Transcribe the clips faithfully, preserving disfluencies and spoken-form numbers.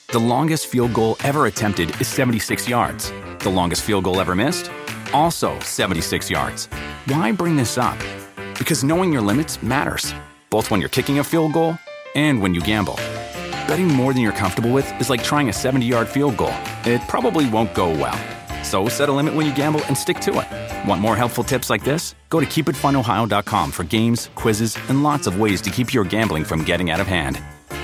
The longest field goal ever attempted is seventy-six yards. The longest field goal ever missed? Also seventy-six yards. Why bring this up? Because knowing your limits matters, both when you're kicking a field goal and when you gamble. Betting more than you're comfortable with is like trying a seventy-yard field goal. It probably won't go well. So set a limit when you gamble and stick to it. Want more helpful tips like this? Go to keep it fun ohio dot com for games, quizzes, and lots of ways to keep your gambling from getting out of hand.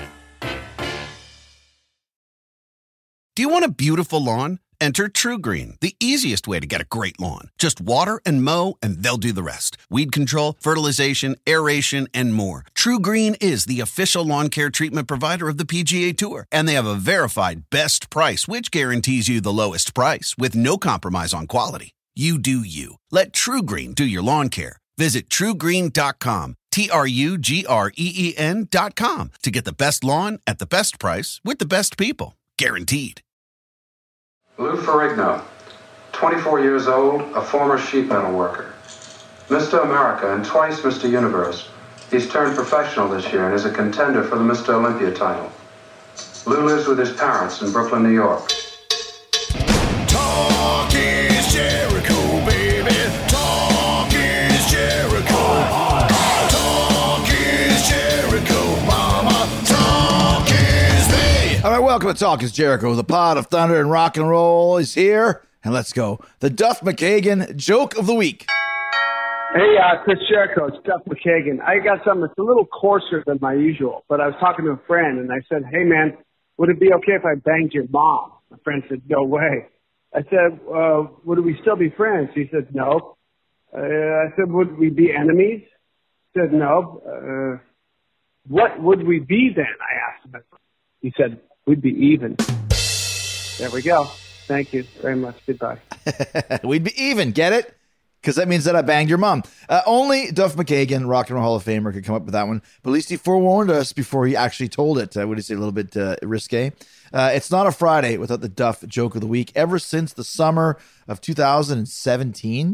Do you want a beautiful lawn? Enter TruGreen, the easiest way to get a great lawn. Just water and mow, and they'll do the rest. Weed control, fertilization, aeration, and more. TruGreen is the official lawn care treatment provider of the P G A Tour, and they have a verified best price, which guarantees you the lowest price with no compromise on quality. You do you. Let TruGreen do your lawn care. Visit true green dot com, T R U G R E E N dot com, to get the best lawn at the best price with the best people. Guaranteed. Lou Ferrigno, twenty-four years old, a former sheet metal worker. Mister America and twice Mister Universe. He's turned professional this year and is a contender for the Mister Olympia title. Lou lives with his parents in Brooklyn, New York. Talk is Jericho, baby. Talk is Jericho. Talk is Jericho, mama. Talk is me. All right, welcome to Talk is Jericho. The pod of thunder and rock and roll is here. And let's go. The Duff McKagan joke of the week. Hey, uh, Chris Jericho, it's Duff McKagan. I got something that's a little coarser than my usual, but I was talking to a friend, and I said, hey, man, would it be okay if I banged your mom? My friend said, no way. I said, uh, would we still be friends? He said, no. Uh, I said, would we be enemies? He said, no. Uh, what would we be then? I asked him. He said, we'd be even. There we go. Thank you very much. Goodbye. We'd be even. Get it? Because that means that I banged your mom. Uh, only Duff McKagan, Rock and Roll Hall of Famer, could come up with that one. But at least he forewarned us before he actually told it. Uh, what do you say? A little bit uh, risque. Uh, it's not a Friday without the Duff joke of the week. Ever since the summer of two thousand seventeen,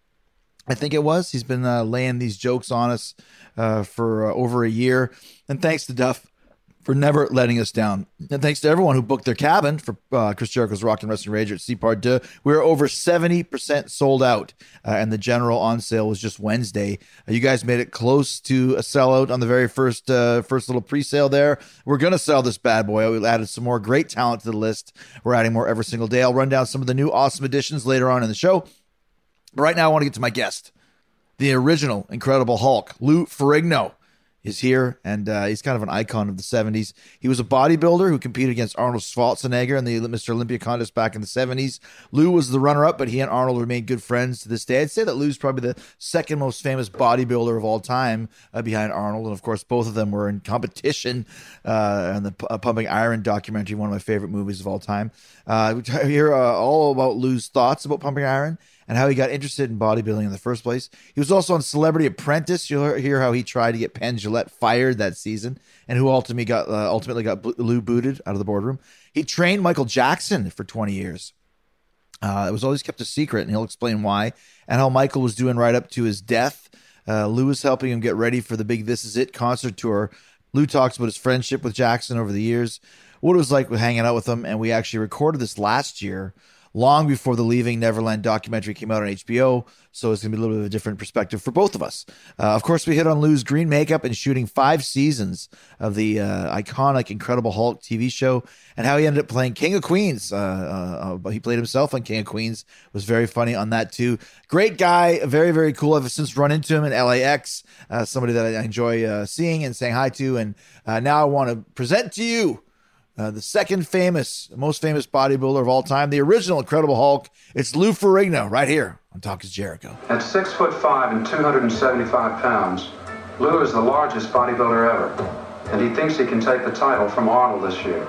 I think it was, he's been uh, laying these jokes on us uh, for uh, over a year. And thanks to Duff for never letting us down. And thanks to everyone who booked their cabin for uh, Chris Jericho's Rock and Wrestling Rage at C Part two. We were over seventy percent sold out, uh, and the general on sale was just Wednesday. Uh, you guys made it close to a sellout on the very first uh, first little pre-sale there. We're going to sell this bad boy. We added some more great talent to the list. We're adding more every single day. I'll run down some of the new awesome additions later on in the show. But right now, I want to get to my guest. The original Incredible Hulk, Lou Ferrigno, is here, and uh, he's kind of an icon of the seventies. He was a bodybuilder who competed against Arnold Schwarzenegger in the Mister Olympia contest back in the seventies. Lou was the runner-up, but he and Arnold remain good friends to this day. I'd say that Lou's probably the second most famous bodybuilder of all time uh, behind Arnold, and of course, both of them were in competition uh, in the P- uh, Pumping Iron documentary, one of my favorite movies of all time. Uh, we hear uh, all about Lou's thoughts about Pumping Iron and how he got interested in bodybuilding in the first place. He was also on Celebrity Apprentice. You'll hear how he tried to get Penn Jillette fired that season, and who ultimately got uh, ultimately got Lou booted out of the boardroom. He trained Michael Jackson for twenty years. Uh, it was always kept a secret, and he'll explain why, and how Michael was doing right up to his death. Uh, Lou was helping him get ready for the big This Is It concert tour. Lou talks about his friendship with Jackson over the years, what it was like hanging out with him, and we actually recorded this last year, long before the Leaving Neverland documentary came out on H B O, so it's going to be a little bit of a different perspective for both of us. Uh, of course, we hit on Lou's green makeup and shooting five seasons of the uh, iconic Incredible Hulk T V show, and how he ended up playing King of Queens. Uh, uh, he played himself on King of Queens. It was very funny on that, too. Great guy, very, very cool. I've since run into him in L A X, uh, somebody that I enjoy uh, seeing and saying hi to, and uh, now I want to present to you Uh, the second famous, most famous bodybuilder of all time, the original Incredible Hulk. It's Lou Ferrigno right here on Talk is Jericho. At six foot five and two hundred seventy-five pounds, Lou is the largest bodybuilder ever, and he thinks he can take the title from Arnold this year.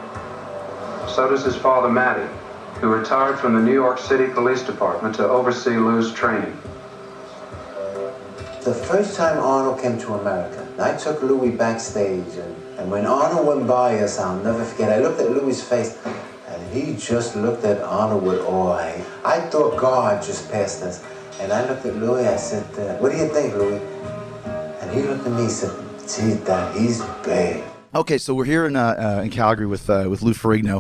So does his father, Matty, who retired from the New York City Police Department to oversee Lou's training. The first time Arnold came to America, I took Louis backstage, and, and when Arnold went by us, I'll never forget, I looked at Louis' face, and he just looked at Arnold with awe. I, I thought God just passed us. And I looked at Louis, I said, uh, what do you think, Louis? And he looked at me and said, gee, Dad, he's big. Okay, so we're here in uh, uh, in Calgary with uh, with Lou Ferrigno,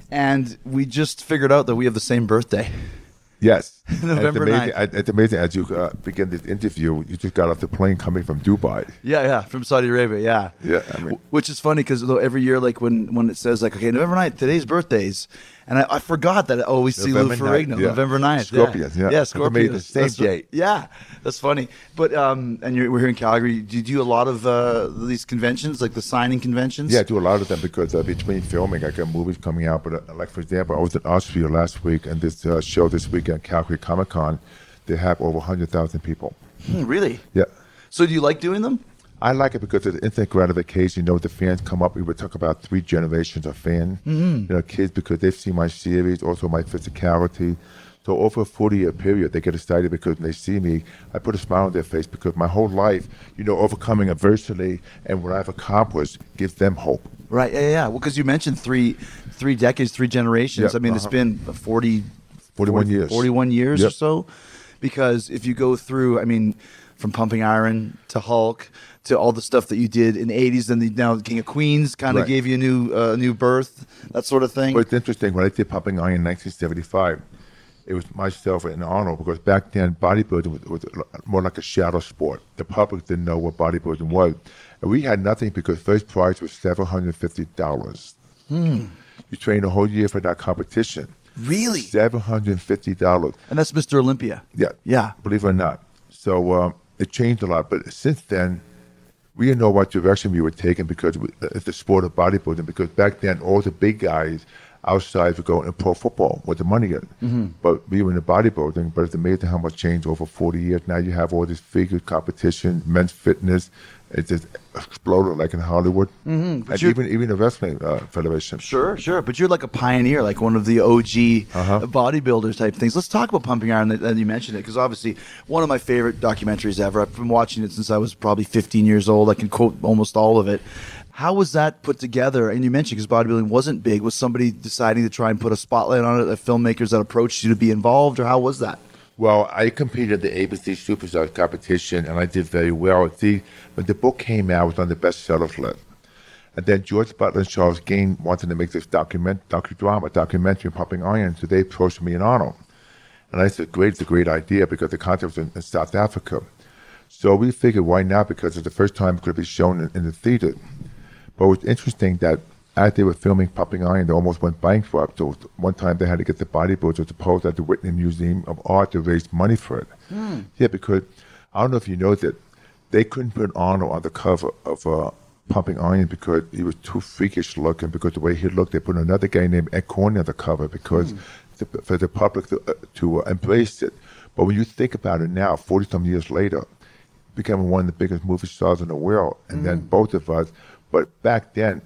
and we just figured out that we have the same birthday. Yes. November it's amazing, ninth. It's amazing as you uh, begin this interview, you just got off the plane coming from Dubai. Yeah, yeah, from Saudi Arabia, yeah. Yeah, I mean, Which is funny because every year, like when, when it says like, okay, November ninth, today's birthdays, and I, I forgot that I always see Lou November Ferrigno, ninth, yeah. November ninth. Scorpions, yeah. Yeah, It's Scorpions. amazing. Same That's- date. Yeah, that's funny. But, um, and you're, we're here in Calgary. Do you do a lot of uh, these conventions, like the signing conventions? yeah, I do a lot of them because uh, between filming, I got movies coming out. But uh, like, for example, I was in Austria last week, and this uh, show this weekend, Calgary Comic Con, they have over one hundred thousand people. Hmm, really? Yeah. So do you like doing them? I like it because it's instant gratification. You know, the fans come up. We would talk about three generations of fans. Mm-hmm. You know, kids because they've seen my series, also my physicality. So over a forty-year period, they get excited because when they see me, I put a smile on their face because my whole life, you know, overcoming adversity and what I've accomplished gives them hope. Right. Yeah, yeah. Well, because you mentioned three, three decades, three generations. Yeah, I mean, it's uh-huh. been forty, forty-one forty years. forty-one years Yep. or so. Because if you go through, I mean, from Pumping Iron to Hulk to all the stuff that you did in the eighties, and the, now King of Queens kind of Right. gave you a new, uh, new birth, that sort of thing. But it's interesting, when I did Pumping Iron in nineteen seventy-five, it was myself and Arnold, because back then bodybuilding was, was more like a shadow sport. The public didn't know what bodybuilding was. And we had nothing because first prize was seven hundred fifty dollars. Hmm. You train a whole year for that competition. Really? seven hundred fifty dollars. And that's Mister Olympia. Yeah. Yeah. Believe it or not. So um, it changed a lot. But since then, we didn't know what direction we were taking because we, it's the sport of bodybuilding. Because back then, all the big guys outside were going in pro football with the money in. Mm-hmm. But we were in the bodybuilding. But it's amazing how much changed over forty years. Now you have all this figure competition, men's fitness. It just exploded like in Hollywood. Mm-hmm. And you're- even even the wrestling uh, federation. Sure, sure. But you're like a pioneer, like one of the O G Uh-huh. bodybuilders type things. Let's talk about Pumping Iron, that, that you mentioned it, because obviously one of my favorite documentaries ever. I've been watching it since I was probably fifteen years old. I can quote almost all of it. How was that put together? And you mentioned because bodybuilding wasn't big. Was somebody deciding to try and put a spotlight on it, the filmmakers that approached you to be involved, or how was that? Well, I competed at the A B C Superstars competition, and I did very well. See, when the book came out, it was on the bestsellers list. And then George Butler and Charles Gain wanted to make this document, docudrama, documentary on Pumping Iron, so they approached me and Arnold. And I said, great, it's a great idea, because the content was in, in South Africa. So we figured, why not? Because it's the first time it could be shown in, in the theater. But it was interesting that as they were filming Pumping Iron, they almost went bankrupt. So one time they had to get the bodybuilders to pose at the Whitney Museum of Art to raise money for it. Hmm. Yeah, because I don't know if you know that they couldn't put Arnold on the cover of uh, Pumping Iron because he was too freakish looking. Because the way he looked, they put another guy named Ed Corney on the cover because the, for the public to, uh, to uh, embrace it. But when you think about it now, forty some years later, becoming one of the biggest movie stars in the world, and then both of us. But back then,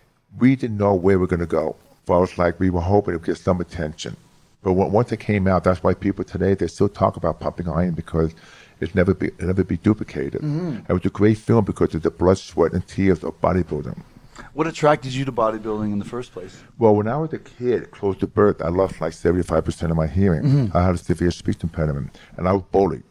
we didn't know where we were going to go. So I was like, we were hoping it would get some attention. But when, once it came out, that's why people today, they still talk about Pumping Iron because it's never be, it'll never be duplicated. And it was a great film because of the blood, sweat, and tears of bodybuilding. What attracted you to bodybuilding in the first place? Well, when I was a kid, close to birth, I lost like seventy-five percent of my hearing. I had a severe speech impediment, and I was bullied.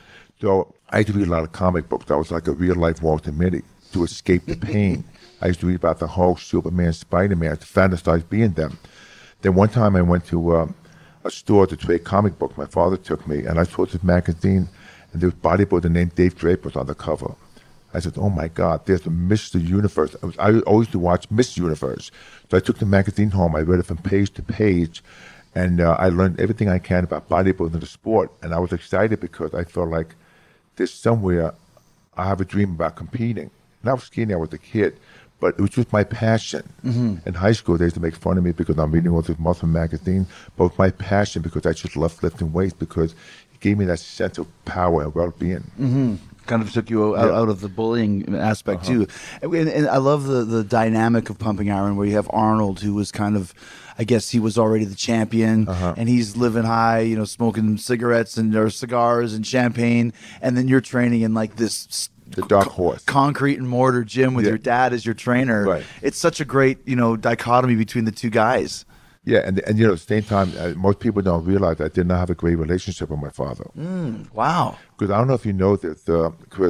So I used to read a lot of comic books. I was like a real-life Walter Mitty to escape the pain. I used to read about the Hulk, Superman, Spider-Man, to fantasize being them. Then one time I went to uh, a store to trade comic books. My father took me, and I saw this magazine, and there was a bodybuilder named Dave Draper was on the cover. I said, oh my God, there's a Mister Universe. I, was, I always used to watch Miss Universe. So I took the magazine home, I read it from page to page, and uh, I learned everything I can about bodybuilding, the sport. And I was excited because I felt like there's somewhere I have a dream about competing. And I was skinny, I was a kid, but it was just my passion. Mm-hmm. In high school, they used to make fun of me because I'm reading all this muscle magazine, but it was my passion because I just loved lifting weights because it gave me that sense of power and well-being. Mm-hmm. Kind of took you out, Yeah. out of the bullying aspect too, and, and I love the the dynamic of Pumping Iron, where you have Arnold, who was kind of, I guess he was already the champion, and he's living high, you know, smoking cigarettes and or cigars and champagne, and then you're training in like this The dark horse. concrete and mortar gym with Yeah. your dad as your trainer. Right. It's such a great, you know, dichotomy between the two guys. Yeah, and and you know, at the same time, uh, most people don't realize I did not have a great relationship with my father. Wow. Because I don't know if you know this, uh, Chris,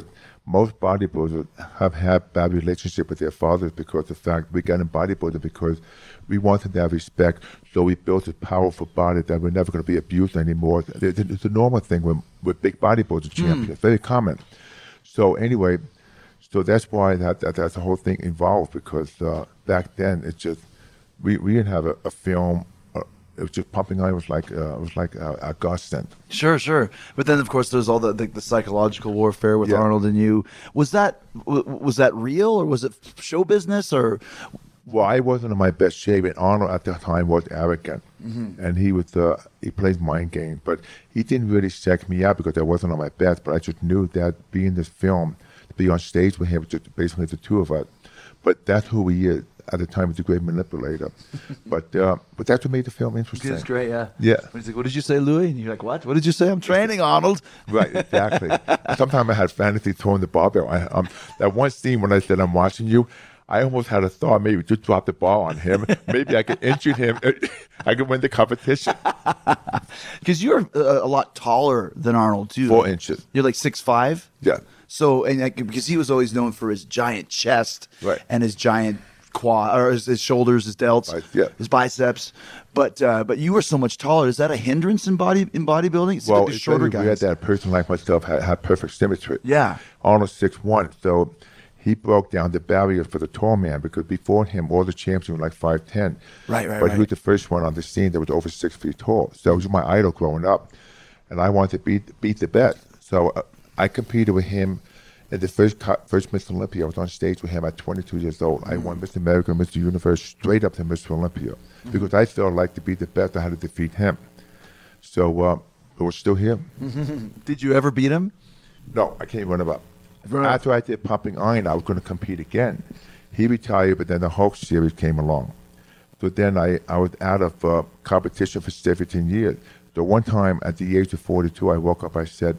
most bodybuilders have had bad relationship with their fathers because of the fact we got in bodybuilding because we wanted to have respect, so we built a powerful body that we're never going to be abused anymore. It's a normal thing with, with big bodybuilder champions, mm. very common. So anyway, so that's why that, that that's the whole thing involved, because uh, back then it's just we, we didn't have a, a film. Uh, it was just pumping iron. It was like uh, it was like a, a godsend. Sure, sure. But then of course there's all the the, the psychological warfare with Yeah. Arnold and you. Was that w- was that real, or was it show business, or? Well, I wasn't in my best shape, and Arnold at the time was arrogant, Mm-hmm. and he was uh, he plays mind games. But he didn't really check me out because I wasn't on my best. But I just knew that being in this film, to be on stage with him, was just basically the two of us. But that's who he is. At the time, he was a great manipulator. but uh, but that's what made the film interesting. It's great, yeah. Yeah. He's like, "What did you say, Louis?" And you're like, "What? What did you say? I'm training, Arnold." Right, exactly. Sometimes I had fantasy throwing the barbell. I, um, that one scene when I said, "I'm watching you," I almost had a thought, maybe just drop the ball on him. Maybe I could injure him. I could win the competition. Because you're uh, a lot taller than Arnold too. Four inches. You're like six five. Yeah. So and like, because he was always known for his giant chest, Right. and his giant quad, or his, his shoulders, his delts, Right, yeah. his biceps. But uh, but you were so much taller. Is that a hindrance in body in bodybuilding? It seems Well, like the it's shorter very weird guys. that a person like myself had, had perfect symmetry. Yeah. Arnold's six one, so he broke down the barriers for the tall man, because before him, all the champions were like five ten. Right, right, But right. he was the first one on the scene that was over six feet tall. So he was my idol growing up, and I wanted to beat beat the best. So uh, I competed with him in the first co- first Mister Olympia. I was on stage with him at twenty-two years old. I won Mister America and Mister Universe straight up to Mister Olympia, because I felt like to be the best, I had to defeat him. So uh, but we're still here. Did you ever beat him? No, I can't run him up. Right. After I did Pumping Iron, I was going to compete again. He retired, but then the Hulk series came along. So then I, I was out of uh, competition for seventeen years. So one time at the age of forty-two, I woke up, I said,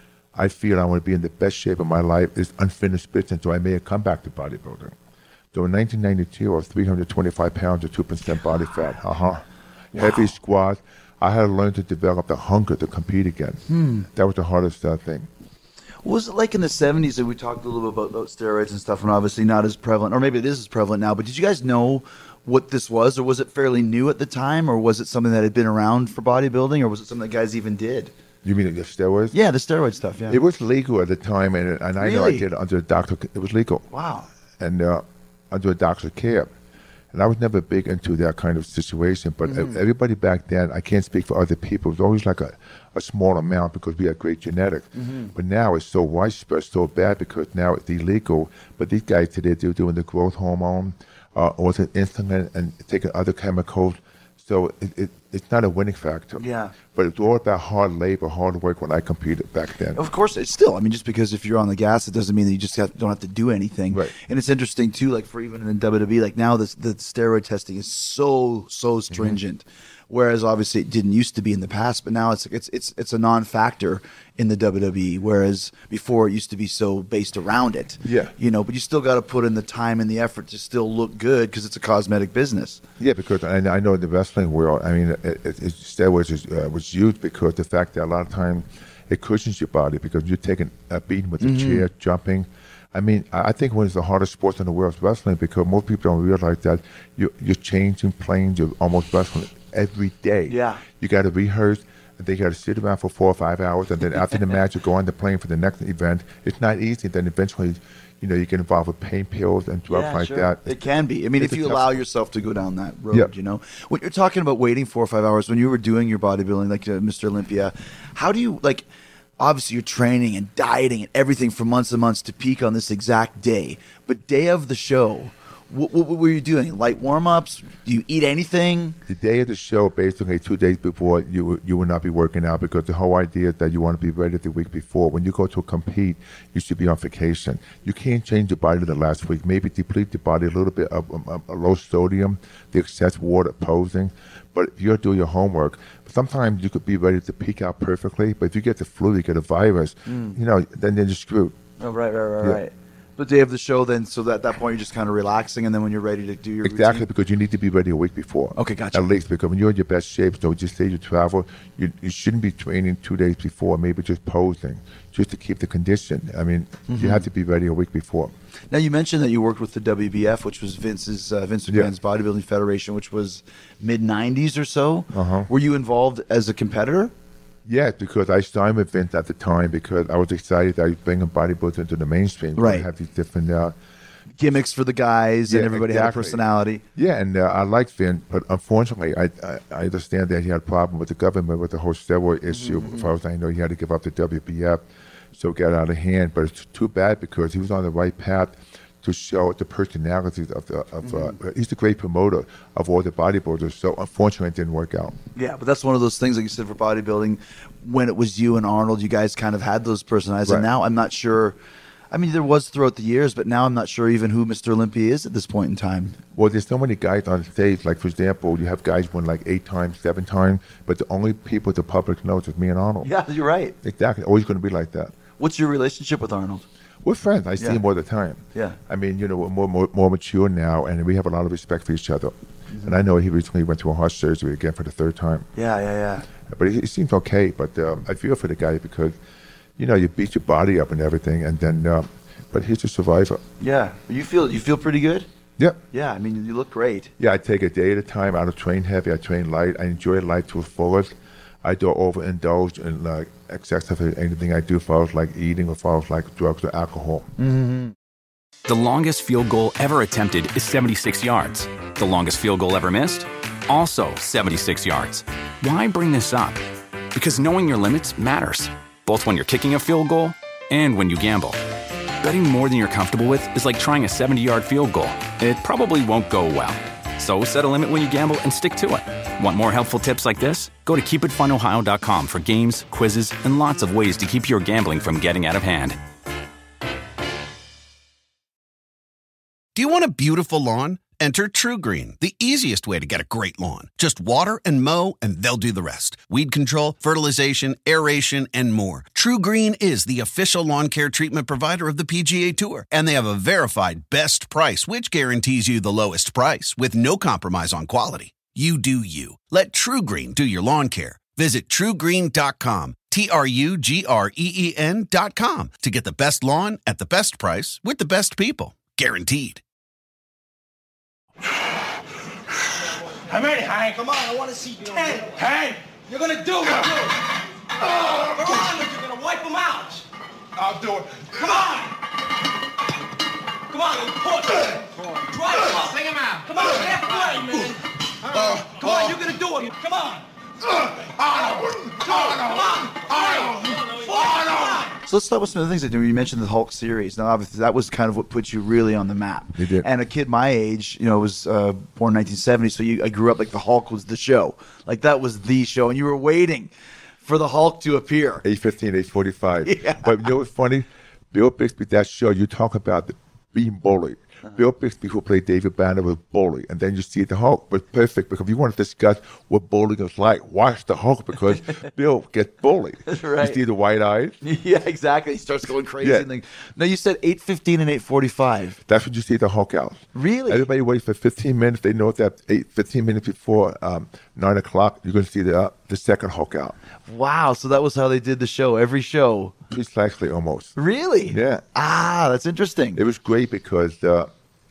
I feel I want to be in the best shape of my life. It's unfinished business, so I made a comeback to bodybuilding. So in nineteen ninety-two, I was three hundred twenty-five pounds or two percent body fat. Uh-huh. Heavy squats. I had to learn to develop the hunger to compete again. Hmm. That was the hardest uh, thing. What was it like in the seventies that we talked a little bit about, about steroids and stuff, and obviously not as prevalent, or maybe it is as prevalent now, but did you guys know what this was, or was it fairly new at the time, or was it something that had been around for bodybuilding, or was it something that guys even did? You mean the steroids? Yeah, the steroid stuff, yeah. It was legal at the time, and, and I know I Really? did it under a doctor. It was legal. Wow. And uh, under a doctor's care. And I was never big into that kind of situation, but Mhm. everybody back then, I can't speak for other people, it was always like a, a small amount because we had great genetics. Mhm. But now it's so widespread, so bad, because now it's illegal. But these guys today, they're doing the growth hormone, uh, or the insulin, and taking other chemicals. So it, it, it's not a winning factor. Yeah. But it's all about hard labor, hard work when I competed back then. Of course, it's still. I mean, just because if you're on the gas, it doesn't mean that you just have, don't have to do anything. Right. And it's interesting too. Like for even in W W E, like now this the steroid testing is so so stringent, whereas obviously it didn't used to be in the past. But now it's it's it's it's a non-factor in the W W E, whereas before it used to be so based around it. Yeah. You know, but you still got to put in the time and the effort to still look good because it's a cosmetic business. Yeah, because I, I know in the wrestling world, I mean, it, it, it, steroids is, uh, was used because the fact that a lot of times it cushions your body because you're taking a beating with the Mhm. chair, jumping. I mean, I I think one of the hardest sports in the world is wrestling, because most people don't realize that you, you're changing planes, you're almost wrestling every day. Yeah. You got to rehearse, and then you got to sit around for four or five hours, and then after the match, you go on the plane for the next event. It's not easy. Then eventually, you know, you get involved with pain pills and drugs Yeah, like sure. that. It can be. I mean, It's if a you tough allow sport. yourself to go down that road, Yeah. you know. When you're talking about waiting four or five hours, when you were doing your bodybuilding, like uh, Mister Olympia, how do you, like, obviously you're training and dieting and everything for months and months to peak on this exact day. But day of the show, what, what, what were you doing? Light warm-ups? Do you eat anything? The day of the show, basically two days before, you will- you will not be working out, because the whole idea is that you want to be ready the week before. When you go to compete, you should be on vacation. You can't change your body the last week. Maybe deplete the body a little bit of um, um, low sodium, the excess water posing. But if you're doing your homework, sometimes you could be ready to peak out perfectly. But if you get the flu, you get a virus, Mm. you know, then then you're screwed. Oh, right, right, right, Yeah. right. the day of the show, then, so that at that point you're just kind of relaxing, and then when you're ready to do your Exactly, routine? because you need to be ready a week before. Okay, gotcha. At least, because when you're in your best shape, so just say you travel, you, you shouldn't be training two days before, maybe just posing, just to keep the condition. I mean, Mm-hmm. you have to be ready a week before. Now, you mentioned that you worked with the W B F, which was Vince's uh, Vince Yeah. McMahon's bodybuilding federation, which was mid nineties or so. Uh-huh. Were you involved as a competitor? Yeah, because I signed with Vince at the time because I was excited that I was bringing bodybuilding into the mainstream. Right. I have these different uh, Gimmicks for the guys, and Yeah, everybody had a exactly. personality. Yeah, and uh, I like Vince, but unfortunately, I, I I understand that he had a problem with the government with the whole steroid issue. Mm-hmm. As far as I know, he had to give up the W B F, so it got out of hand. But it's too bad because he was on the right path to show the personalities of the of. Mm-hmm. Uh, he's the great promoter of all the bodybuilders. So unfortunately, it didn't work out. Yeah, but that's one of those things, like you said, for bodybuilding. When it was you and Arnold, you guys kind of had those personalities. And Right. now I'm not sure. I mean, there was throughout the years, but now I'm not sure even who Mister Olympia is at this point in time. Well, there's so many guys on stage. Like, for example, you have guys win like eight times, seven times, but the only people the public knows is me and Arnold. Yeah, you're right. Exactly. Always going to be like that. What's your relationship with Arnold? We're friends. I see Yeah. him all the time. Yeah. I mean, you know, we're more, more, more mature now, and we have a lot of respect for each other. And I know he recently went to a heart surgery again for the third time. Yeah, yeah, yeah. But he, he seems okay. But um, I feel for the guy because, you know, you beat your body up and everything, and then, uh, but he's a survivor. Yeah. You feel you feel pretty good? Yeah. Yeah, I mean, you look great. Yeah, I take a day at a time. I don't train heavy. I train light. I enjoy life to the fullest. I don't overindulge in like excessive anything I do, as far as like eating, or as far as like drugs or alcohol. The longest field goal ever attempted is seventy-six yards. The longest field goal ever missed? Also seventy-six yards. Why bring this up? Because knowing your limits matters, both when you're kicking a field goal and when you gamble. Betting more than you're comfortable with is like trying a seventy-yard field goal. It probably won't go well. So set a limit when you gamble and stick to it. Want more helpful tips like this? Go to keep it fun ohio dot com for games, quizzes, and lots of ways to keep your gambling from getting out of hand. Do you want a beautiful lawn? Enter TruGreen, the easiest way to get a great lawn. Just water and mow, and they'll do the rest. Weed control, fertilization, aeration, and more. TruGreen is the official lawn care treatment provider of the P G A Tour, and they have a verified best price, which guarantees you the lowest price with no compromise on quality. You do you. Let TruGreen do your lawn care. Visit true green dot com, T R U G R E E N dot com, to get the best lawn at the best price with the best people. Guaranteed. I'm ready, Hank. Come on, I want to see ten. Hank, you're gonna do it. Oh, come on, you're gonna wipe them out. I'll do it. Come on. Come on, push. Drive them up. Bring them out. Come on, halfway, man. Uh, come on, you're gonna do it. Come on. Uh, Arnold. Come on. Arnold. Arnold. So let's start with some of the things that you you mentioned the Hulk series. Now, obviously, that was kind of what put you really on the map. It did. And a kid my age, you know, was uh, born in nineteen seventy, so you, I grew up like the Hulk was the show. Like, that was the show, and you were waiting for the Hulk to appear. eight fifteen, eight forty-five. Yeah. But you know what's funny? Bill Bixby, that show, you talk about the, being bullied. Bill Bixby, who played David Banner, was bullied. And then you see the Hulk was perfect, because if you want to discuss what bullying is like, watch the Hulk, because Bill gets bullied. Right. You see the white eyes? Yeah, exactly. He starts going crazy. Yeah. And then, no, you said eight fifteen and eight forty-five. That's when you see the Hulk out. Really? Everybody waits for fifteen minutes. They know that eight, fifteen minutes before um, nine o'clock, you're going to see the uh, the second Hulk out. Wow, so that was how they did the show, every show. Precisely, almost. Really? Yeah. Ah, that's interesting. It was great because uh,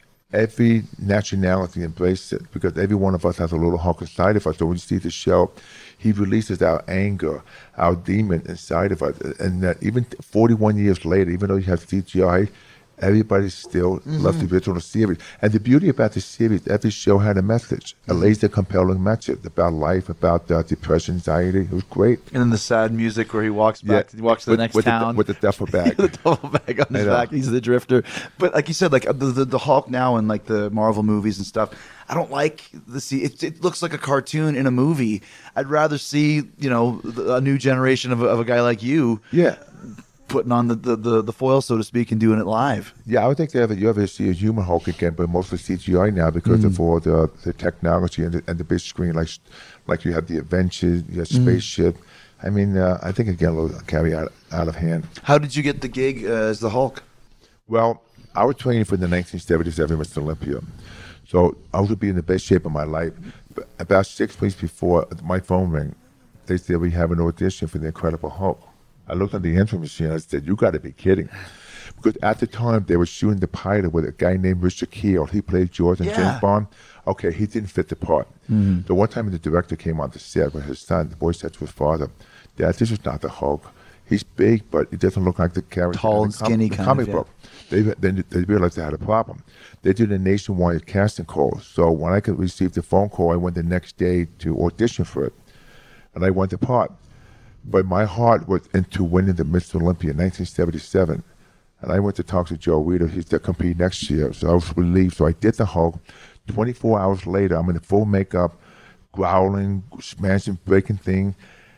every nationality embraced it, because every one of us has a little Hulk inside of us. So when you see the show, he releases our anger, our demon inside of us. And that even forty-one years later, even though you have C G I, everybody still Mm-hmm. loves the original series. And the beauty about the series, every show had a message, a Mm-hmm. laser compelling message about life, about uh, depression, anxiety. It was great. And then the sad music where he walks back, he walks to the with, next with town. The, with the duffel bag. the duffel bag on his I know. back. He's the drifter. But like you said, like the, the the Hulk now in like the Marvel movies and stuff, I don't like the see. It, it looks like a cartoon in a movie. I'd rather see, you know, a new generation of a, of a guy like you. Yeah. Putting on the, the, the, the foil, so to speak, and doing it live. Yeah, I would think that you ever see a human Hulk again, but mostly C G I now because Mm. of all the, the technology and the, and the big screen, like like you have the Avengers, you have Mm. Spaceship. I mean, uh, I think it got a little carry out, out of hand. How did you get the gig uh, as the Hulk? Well, I was training for the nineteen seventy-seven Mister Olympia. So I was to be in the best shape of my life. But about six weeks before my phone rang, they said we have an audition for the Incredible Hulk. I looked at the answering machine and I said, you got to be kidding. Because at the time, they were shooting the pilot with a guy named Richard Kiel. He played George and Yeah. James Bond. Okay, he didn't fit the part. Mm-hmm. The one time the director came on the set with his son, the boy said to his father, Dad, this is not the Hulk. He's big, but he doesn't look like the character Tall in and the com- skinny the kind comic of, yeah. book. They, they, they realized they had a problem. They did a nationwide casting call. So when I could receive the phone call, I went the next day to audition for it. And I won the part. But my heart was into winning the Mister Olympia in nineteen seventy-seven. And I went to talk to Joe Weider. He's to compete next year. So I was relieved. So I did the Hulk. twenty-four hours later, I'm in full makeup, growling, smashing, breaking things.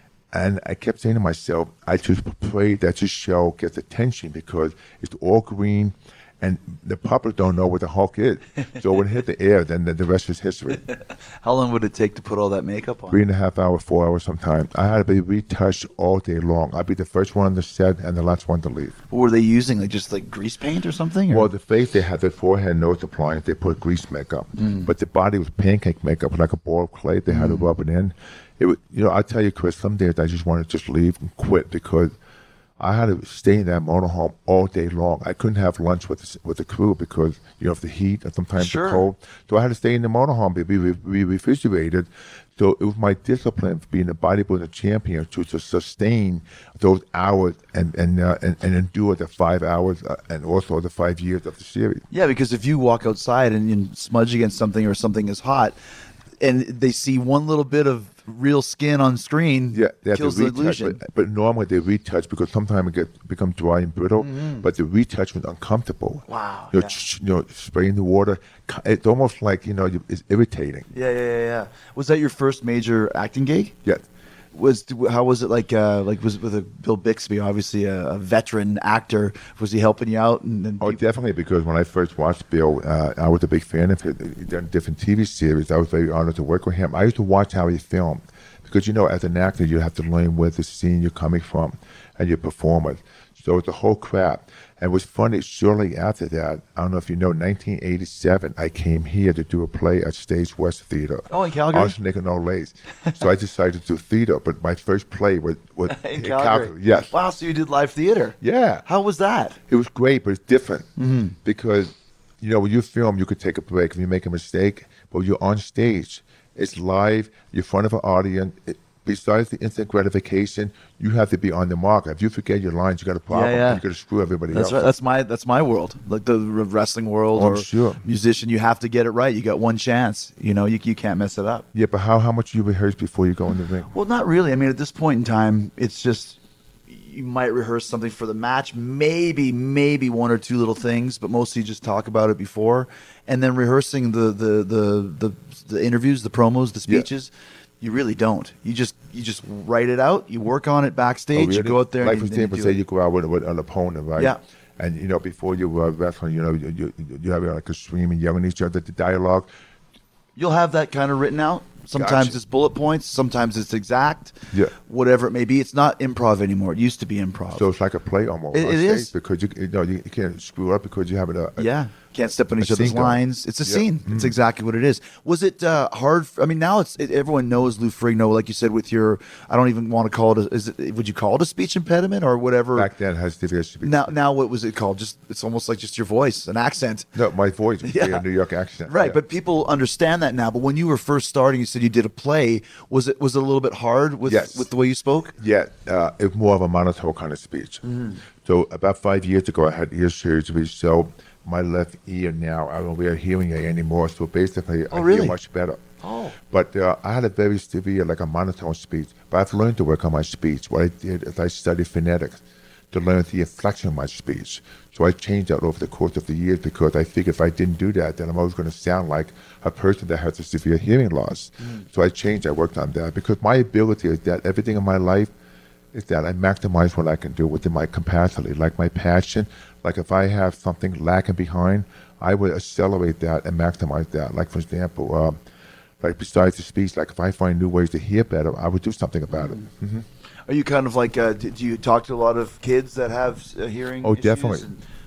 And I kept saying to myself, I just pray that this show gets attention because it's all green and the public don't know what the Hulk is. So when it hit the air, then the, the rest is history. How long would it take to put all that makeup on? Three and a half hours, four hours sometimes. I had to be retouched all day long. I'd be the first one on the set and the last one to leave. What were they using? Like just like grease paint or something? Or? Well, the face, they had the forehead, nose appliance, they put grease makeup. Mm. But the body was pancake makeup, like a ball of clay. They had to rub it in. It was, you know, I tell you, Chris, some days I just want to just leave and quit because I had to stay in that motorhome all day long. I couldn't have lunch with the, with the crew because, you know, of the heat and sometimes Sure. the cold. So I had to stay in the motorhome, be, be, be refrigerated. So it was my discipline for being a bodybuilding champion to, to sustain those hours and and, uh, and and endure the five hours uh, and also the five years of the series. Yeah, because if you walk outside and you smudge against something or something is hot, and they see one little bit of real skin on screen, Yeah, they have kills to the retouch, illusion. but, but normally they retouch because sometimes it get become dry and brittle. Mhm. But the retouch was uncomfortable. Wow, You know, yeah. ch- you know, spraying the water, c- it's almost like you know, you- it's irritating. Yeah, yeah, yeah, yeah. Was that your first major acting gig? Yeah. Was how was it like? Uh, like was it with a Bill Bixby, obviously a, a veteran actor? Was he helping you out? And, and Oh, definitely, because when I first watched Bill, uh, I was a big fan of his. He'd done different T V series. I was very honored to work with him. I used to watch how he filmed because, you know, as an actor, you have to learn where the scene you're coming from and your performance. So it's a whole crap. And what's funny, shortly after that, I don't know if you know, nineteen eighty-seven, I came here to do a play at Stage West Theater. Oh, in Calgary? Arsenic and No Lace. So I decided to do theater, but my first play was, was in in Calgary. Yes. Wow, so you did live theater? Yeah. How was that? It was great, but it's different Mhm. because, you know, when you film, you could take a break if you make a mistake, but when you're on stage, it's live, you're in front of an audience. It, besides the instant gratification, you have to be on the mark. If you forget your lines, you got a problem. Yeah, yeah. You're going to screw everybody That's else. right. That's my that's my world. Like the wrestling world Oh, or sure. musician, you have to get it right. You got one chance. You know, you you can't mess it up. Yeah, but how, how much you rehearse before you go in the ring? Well, not really. I mean, at this point in time, it's just you might rehearse something for the match, maybe maybe one or two little things, but mostly just talk about it before, and then rehearsing the the the the, the interviews, the promos, the Yeah. speeches. You really don't. You just you just write it out. You work on it backstage. Oh, really? You go out there. Like, and for you, then you example, do say it. you go out with, with an opponent, right? Yeah. And, you know, before you uh, wrestling, you know, you, you, you have like a screaming, yelling at each other, the dialogue. You'll have that kind of written out. Sometimes Gotcha. it's bullet points. Sometimes it's exact. Yeah. Whatever it may be. It's not improv anymore. It used to be improv. So it's like a play almost. It- on it stage is. Because you, you know, you, you can't screw up because you have a, a yeah. Can't step on a each other's scene going. lines. It's a Yeah. scene. It's exactly what it is. Was it uh, hard? f- I mean, now it's it, everyone knows Lou Ferrigno, like you said, with your. I don't even want to call it. A, is it? Would you call it a speech impediment or whatever? Back then, it has to be. Has to be Now, now, what was it called? Just it's almost like just your voice, an accent. no, my voice was Yeah. a New York accent. Right, yeah. but people understand that now. But when you were first starting, you said you did a play. Was it was it a little bit hard with Yes. with the way you spoke? Yeah, uh, it's more of a monotone kind of speech. Mhm. So about five years ago, I had ear surgery. So my left ear now, I don't wear a hearing aid anymore. So basically, Oh, I really? hear much better. Oh. But uh, I had a very severe, like a monotone speech. But I've learned to work on my speech. What I did is I studied phonetics to learn the inflection of my speech. So I changed that over the course of the years because I figured if I didn't do that, then I'm always going to sound like a person that has a severe hearing loss. Mm. So I changed, I worked on that because my ability is that everything in my life is that I maximize what I can do within my capacity, like my passion. Like if I have something lacking behind, I would accelerate that and maximize that. Like for example, um, like besides the speech, like if I find new ways to hear better, I would do something about it. Mm-hmm. hmm Are you kind of like? Uh, do do you talk to a lot of kids that have uh, hearing? Oh, issues definitely. and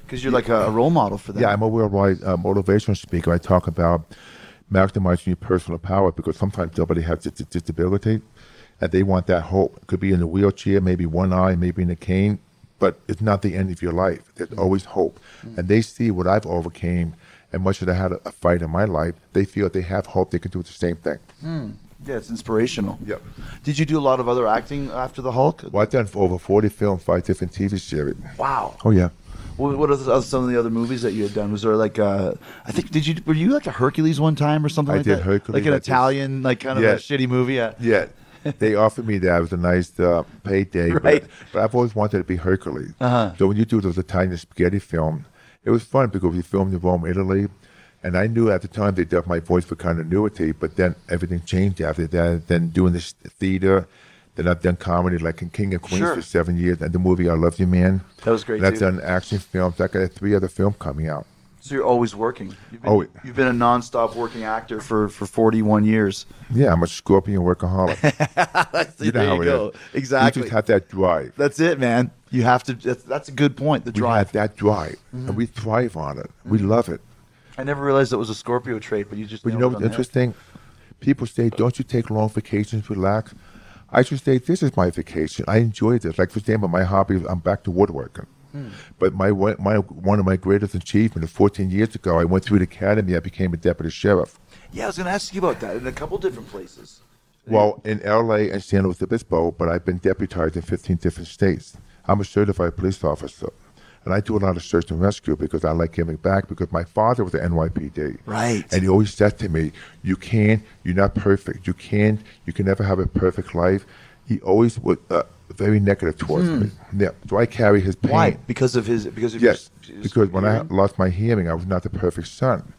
Because you're like a, a role model for them. Yeah, I'm a worldwide uh, motivational speaker. I talk about maximizing your personal power because sometimes somebody has a disability and they want that hope. It could be in a wheelchair, maybe one eye, maybe in a cane, but it's not the end of your life. There's always hope. Mm. And they see what I've overcame, and much as I had a, a fight in my life, they feel they have hope they can do the same thing. Mm. Yeah, it's inspirational. Yep. Did you do a lot of other acting after the Hulk? Well, I've done over forty films, five different T V series. Wow. Oh, yeah. What, what are the, some of the other movies that you had done? Was there like uh, I think did you were you like a Hercules one time or something I like did that? Hercules. Like an I Italian, did. like kind of Yeah. a shitty movie. Yeah. Yeah. They offered me that. It was a nice uh, payday. Right. But, but I've always wanted to be Hercules. Uh-huh. So when you do those Italian spaghetti film, it was fun because we filmed in Rome, Italy. And I knew at the time they dubbed my voice for continuity, but then everything changed after that. Then doing this theater, then I've done comedy like in King of Queens Sure. for seven years, and the movie I Love You Man. That was great, And I've too. done action films. I got three other films coming out. So you're always working. You've been, Oh. you've been a nonstop working actor for, for forty-one years. Yeah, I'm a scorpion workaholic. you know there how you it go. is. Exactly. You just have that drive. That's it, man. You have to. That's, that's a good point. The We drive. have that drive, Mhm. and we thrive on it. We Mhm. love it. I never realized that was a Scorpio trait, but you just. But you nailed know it what's on the head. interesting? People say, don't you take long vacations, relax? I should say, this is my vacation. I enjoy this. Like, for example, my hobby, is I'm back to woodworking. Hmm. But my, my one of my greatest achievements, fourteen years ago, I went through the academy. I became a deputy sheriff. Yeah, I was going to ask you about that in a couple different places. Well, in L A and San Luis Obispo, but I've been deputized in fifteen different states. I'm a certified police officer. And I do a lot of search and rescue because I like giving back because my father was the N Y P D. Right. And he always said to me, you can't, you're not perfect. You can't, you can never have a perfect life. He always was uh, very negative towards Hmm. me. Yeah. So I carry his pain. Why? Because of his. Because of Yes. His, his Because when I hearing? lost my hearing, I was not the perfect son.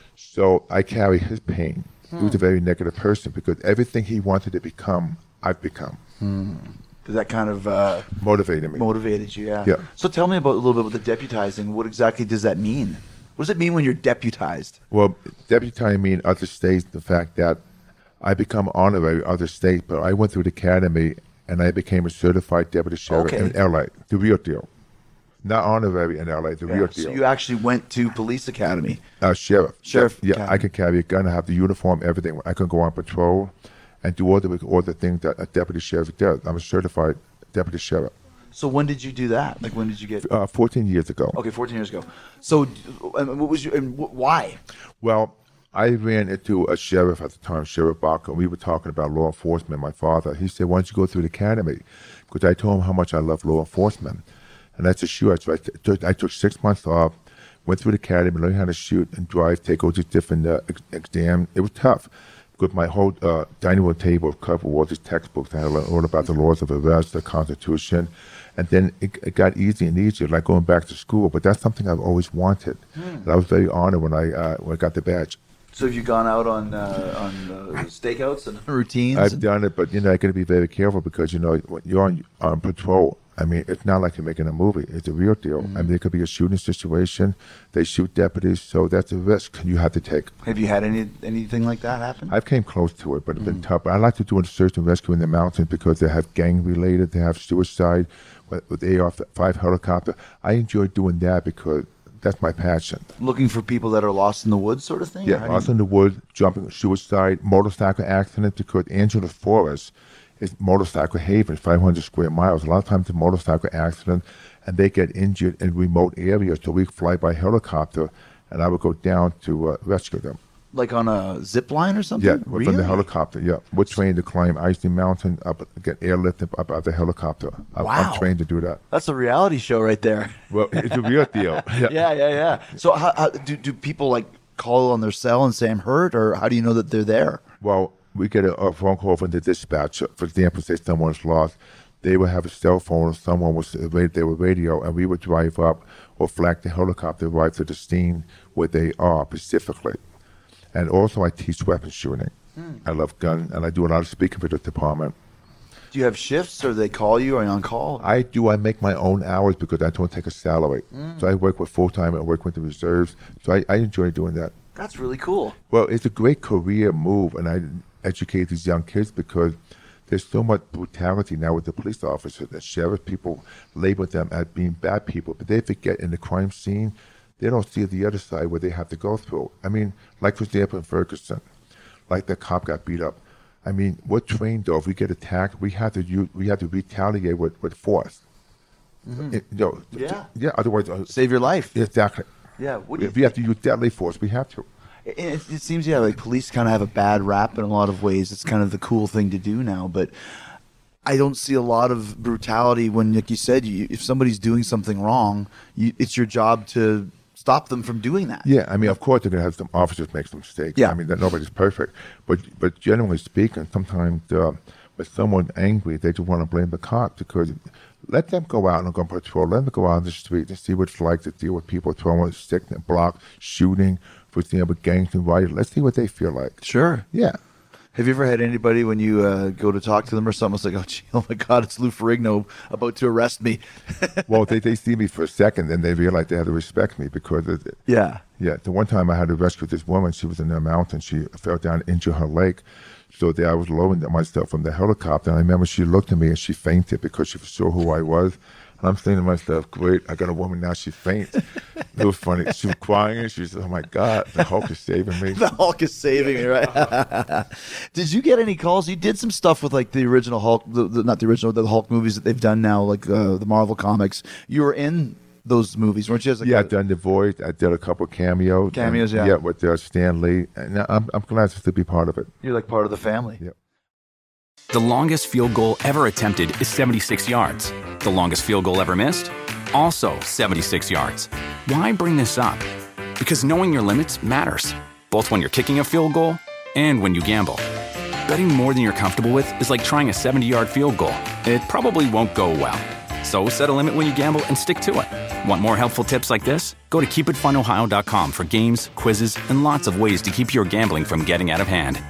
So I carry his pain. He was a Hmm. very negative person because everything he wanted to become, I've become. Hmm. Does that kind of uh, Motivated me. motivated you? Yeah. Yeah. So tell me about a little bit about the deputizing. What exactly does that mean? What does it mean when you're deputized? Well, deputizing me in other states, the fact that I become honorary other states, but I went through the academy and I became a certified deputy sheriff Okay. in L A. The real deal. Not honorary in L A, the Yeah, real deal. So you actually went to police academy. Uh, sheriff. Sheriff Yeah, academy. I can carry a gun. I have the uniform, everything. I can go on patrol and do all the all the things that a deputy sheriff does. I'm a certified deputy sheriff. So when did you do that? Like when did you get? Uh, fourteen years ago. Okay, fourteen years ago. So, d- and what was your and wh- why? Well, I ran into a sheriff at the time, Sheriff Baca, and we were talking about law enforcement. My father, he said, why don't you go through the academy? Because I told him how much I love law enforcement. And I said, sure. So I, t- took, I took six months off, went through the academy, learned how to shoot and drive, take all these different uh, ex- exams. It was tough. Because my whole uh, dining room table covered all these textbooks. I had learned all about the laws of arrest, the Constitution. And then it, it got easier and easier, like going back to school. But that's something I've always wanted. Hmm. And I was very honored when I, uh, when I got the badge. So have you gone out on uh, on uh, stakeouts and routines? I've and- done it, but you know, I got to be very careful because you know when you're on, on patrol. I mean, it's not like you're making a movie; it's a real deal. I mean, there could be a shooting situation. They shoot deputies, so that's a risk you have to take. Have you had any anything like that happen? I've came close to it, but it's been tough. But I like to do a search and rescue in the mountains because they have gang related, they have suicide with, with A R five helicopter. I enjoy doing that because that's my passion. Looking for people that are lost in the woods, sort of thing. Or Yeah, how do lost you- in the woods, jumping, suicide, motorcycle accident, because Angeles Forest is motorcycle haven, five hundred square miles. A lot of times the motorcycle accident, and they get injured in remote areas, so we fly by helicopter, and I would go down to uh, rescue them. Like on a zip line or something? Yeah, really? from the helicopter, yeah. We're trained to climb Icy Mountain, up, get airlifted up out the helicopter. I'm, Wow. I'm trained to do that. That's a reality show right there. Well, it's a real deal. Yeah. yeah, yeah, yeah. So how, how do do people like call on their cell and say I'm hurt, or how do you know that they're there? Well, we get a, a phone call from the dispatcher. For example, say someone's lost. They would have a cell phone or someone was they were radio, and we would drive up or flag the helicopter right to the scene where they are specifically. And also, I teach weapons shooting. Hmm. I love gun, and I do a lot of speaking for the department. Do you have shifts, or do they call you? Are you on call? I do. I make my own hours because I don't take a salary. Mm. So I work with full time. I work with the reserves. So I, I enjoy doing that. That's really cool. Well, it's a great career move, and I educate these young kids because there's so much brutality now with the police officers. The sheriff people label them as being bad people, but they forget in the crime scene, they don't see the other side where they have to go through. I mean, like for example in Ferguson, like the cop got beat up. I mean, we're trained though. If we get attacked, we have to use, we have to retaliate with, with force. Mhm. It- you know, Yeah. yeah. Otherwise, uh, Save your life. Exactly. Yeah. What do you If we have to use deadly force, we have to. It, it, it seems, yeah, like police kind of have a bad rap in a lot of ways. It's kind of the cool thing to do now, but I don't see a lot of brutality when, like you said, you, if somebody's doing something wrong, you, it's your job to stop them from doing that. Yeah, I mean, of course, they're going to have some officers make some mistakes. Yeah. I mean, that nobody's perfect. But but generally speaking, sometimes uh, when someone's angry, they just want to blame the cop because let them go out and go on patrol. Let them go out on the street and see what it's like to deal with people throwing stick and block, shooting, for example, gangs and riots. Let's see what they feel like. Sure. Yeah. Have you ever had anybody when you uh, go to talk to them or something, it's like, oh, gee, oh my God, it's Lou Ferrigno about to arrest me? Well, they, they see me for a second, and they realize they have to respect me because of it. Yeah. Yeah. The one time I had to rescue this woman, she was in the mountain. She fell down, injured her leg. So there I was lowering myself from the helicopter, and I remember she looked at me and she fainted because she saw who I was. And I'm saying to myself, great, I got a woman now, she faints. It was funny. She was crying, and she said, oh my God, the Hulk is saving me. The Hulk is saving me, right? Did you get any calls? You did some stuff with like the original Hulk, the, the, not the original, the Hulk movies that they've done now, like uh, the Marvel comics. You were in those movies, weren't you? As like yeah, a- I've done The Void. I did a couple of cameos. Cameos, and, yeah. Yeah, with uh, Stan Lee. And I'm, I'm glad to be part of it. You're like part of the family. Yeah. The longest field goal ever attempted is seventy-six yards. The longest field goal ever missed? Also seventy-six yards. Why bring this up? Because knowing your limits matters, both when you're kicking a field goal and when you gamble. Betting more than you're comfortable with is like trying a seventy-yard field goal. It probably won't go well. So set a limit when you gamble and stick to it. Want more helpful tips like this? Go to keep it fun ohio dot com for games, quizzes, and lots of ways to keep your gambling from getting out of hand.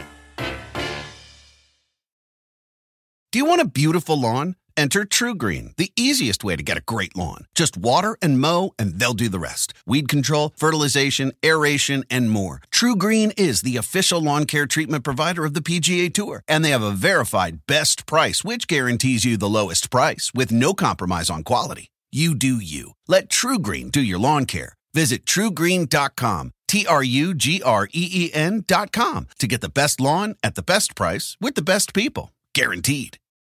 Do you want a beautiful lawn? Enter TruGreen, the easiest way to get a great lawn. Just water and mow, and they'll do the rest. Weed control, fertilization, aeration, and more. TruGreen is the official lawn care treatment provider of the P G A Tour, and they have a verified best price, which guarantees you the lowest price with no compromise on quality. You do you. Let TruGreen do your lawn care. Visit true green dot com, T R U G R E E N dot com, to get the best lawn at the best price with the best people. Guaranteed.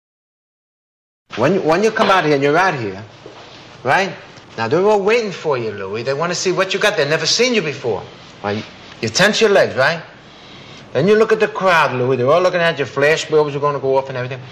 When you, when you come out here and you're out here, right? Now they're all waiting for you, Louis. They want to see what you got. They've never seen you before. Right? You, you tense your legs, right? Then you look at the crowd, Louis. They're all looking at you. Flash bulbs are going to go off and everything.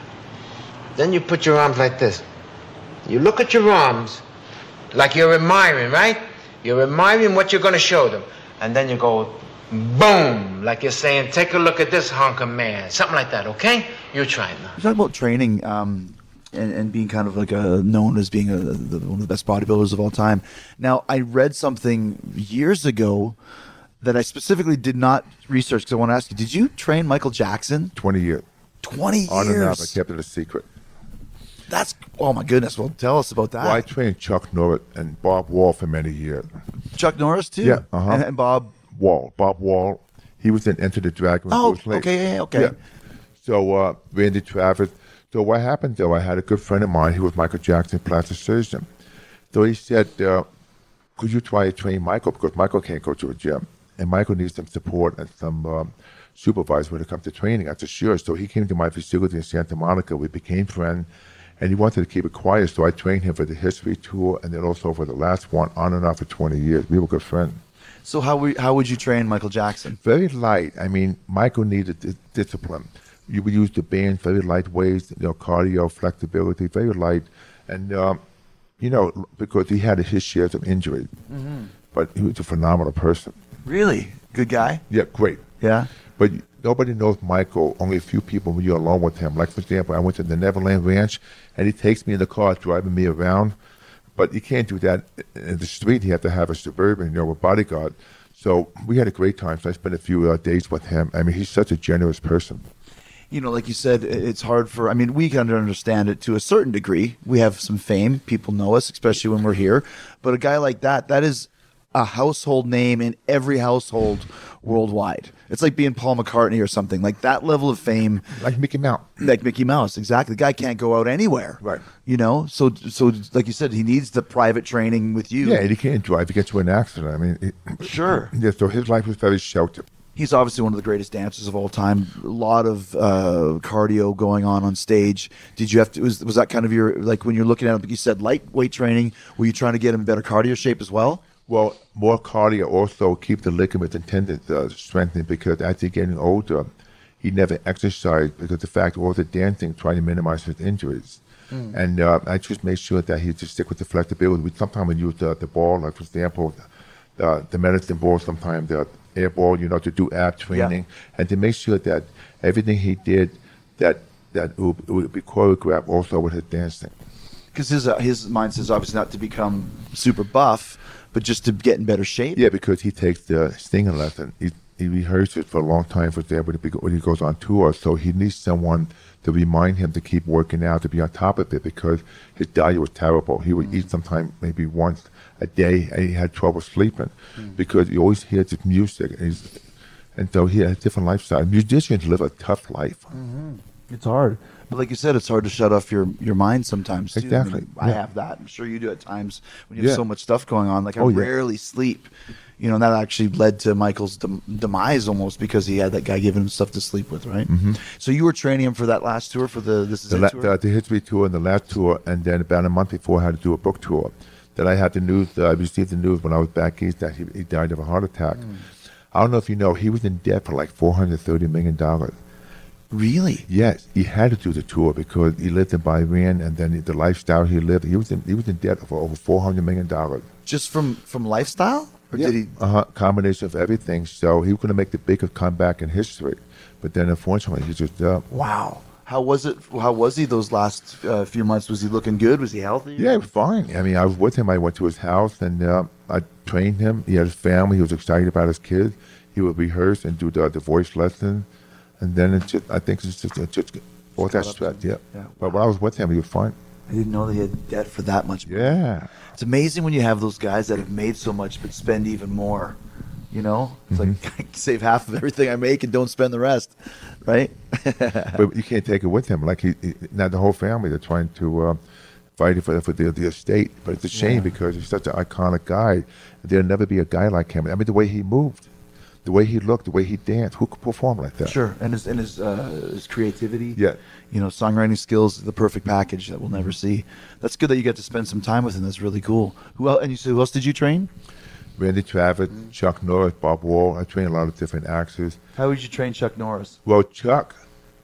Then you put your arms like this. You look at your arms like you're admiring, right? You're admiring what you're going to show them. And then you go, boom, like you're saying, take a look at this hunk of man. Something like that, okay? You try it now. You talk about training um, and, and being kind of like a, known as being a, the, one of the best bodybuilders of all time. Now, I read something years ago that I specifically did not research because I want to ask you, did you train Michael Jackson? twenty years. twenty On and off, I years? kept it a secret. That's, oh my goodness. Well, tell us about that. Well, I trained Chuck Norris and Bob Wall for many years. Chuck Norris, too? Yeah, uh-huh. And, and Bob? Wall. Bob Wall. He was in Enter the Dragon. with Oh, Bruce Lee. okay, yeah, yeah, okay. So, uh, Randy Travis. So what happened, though, I had a good friend of mine. He was Michael Jackson's plastic surgeon. So he said, uh, could you try to train Michael? Because Michael can't go to a gym. And Michael needs some support and some um, supervisor when it comes to training. I said, sure. So he came to my facility in Santa Monica. We became friends. And he wanted to keep it quiet, so I trained him for the history tour and then also for the last one, on and off for twenty years. We were good friends. So how we, how would you train Michael Jackson? Very light. I mean, Michael needed di- discipline. You would use the band, very light weights, you know, cardio, flexibility, very light. And, um, you know, because he had his shares of injuries. Mm-hmm. But he was a phenomenal person. Really? Good guy? Yeah, great. Yeah? But nobody knows Michael, only a few people when you're alone with him. Like, for example, I went to the Neverland Ranch, and he takes me in the car driving me around. But you can't do that in the street. You have to have a Suburban, you know, a bodyguard. So we had a great time. So I spent a few uh, days with him. I mean, he's such a generous person. You know, like you said, it's hard for, I mean, we can understand it to a certain degree. We have some fame. People know us, especially when we're here. But a guy like that, that is a household name in every household worldwide. It's like being Paul McCartney or something. Like that level of fame. Like Mickey Mouse. Like Mickey Mouse, exactly. The guy can't go out anywhere. Right. You know? So, so like you said, he needs the private training with you. Yeah, and he can't drive. He gets into an accident. I mean, it, Sure. Yeah, so his life was very sheltered. He's obviously one of the greatest dancers of all time. A lot of uh, cardio going on on stage. Did you have to? Was was that kind of your like when you're looking at him? You said lightweight training. Were you trying to get him in better cardio shape as well? Well, more cardio also keep the ligaments and tendons uh, strengthened because as he's getting older, he never exercised because the fact all the dancing trying to minimize his injuries. Mm. And uh, I just made sure that he just stick with the flexibility. We sometimes we use the, the ball, like for example, the, the medicine ball, sometimes the air ball, you know, to do ab training, yeah. and to make sure that everything he did, that that it would, it would be choreographed also with his dancing. Because his uh, his mindset is obviously not to become super buff, but just to get in better shape. Yeah, because he takes the singing lesson. He he rehearses for a long time for example when he goes on tour. So he needs someone to remind him to keep working out, to be on top of it, because his diet was terrible. He would mm. eat sometimes maybe once a day, and he had trouble sleeping mm. because he always hears his music, and, he's, and so he has a different lifestyle. Musicians live a tough life. Mm-hmm. It's hard, but like you said, it's hard to shut off your your mind sometimes too. Exactly. I, mean, I yeah. have that. I'm sure you do at times when you have yeah. so much stuff going on. Like I oh, yeah. rarely sleep. You know, and that actually led to Michael's dem- demise almost because he had that guy giving him stuff to sleep with, right? Mm-hmm. So you were training him for that last tour, for the This Is the, It la- tour? the, the history tour and the last tour, and then about a month before I had to do a book tour. That I had the news, uh, I received the news when I was back east that he, he died of a heart attack. Mm. I don't know if you know, he was in debt for like four hundred thirty million dollars. Really? Yes, he had to do the tour because he lived in Bahrain, and then the lifestyle he lived, he was in, he was in debt for over four hundred million dollars. Just from, from lifestyle? Or yeah. did he? Uh-huh, combination of everything. So he was going to make the biggest comeback in history. But then unfortunately, he just... Uh, wow. How was it? How was he those last uh, few months? Was he looking good? Was he healthy? Yeah, he was fine. I mean, I was with him. I went to his house, and uh, I trained him. He had his family. He was excited about his kids. He would rehearse and do the, the voice lesson. And then it's just, I think it's just, it's just all that stress, yeah. yeah. But when I was with him, he was fine. I didn't know they had debt for that much money. Yeah. It's amazing when you have those guys that have made so much but spend even more. You know? It's mm-hmm. like, I save half of everything I make and don't spend the rest. Right? But you can't take it with him. Like, he, he not the whole family, they're trying to uh, fight for, for the, the estate. But it's a shame yeah. because he's such an iconic guy. There'll never be a guy like him. I mean, the way he moved. The way he looked, the way he danced, who could perform like that? Sure, and his and his uh, his creativity, yeah, you know, songwriting skills, the perfect package that we'll never see. That's good that you get to spend some time with him. That's really cool. Who else? And you said who else did you train? Randy Travis, mm-hmm. Chuck Norris, Bob Wall. I trained a lot of different actors. How would you train Chuck Norris? Well, Chuck,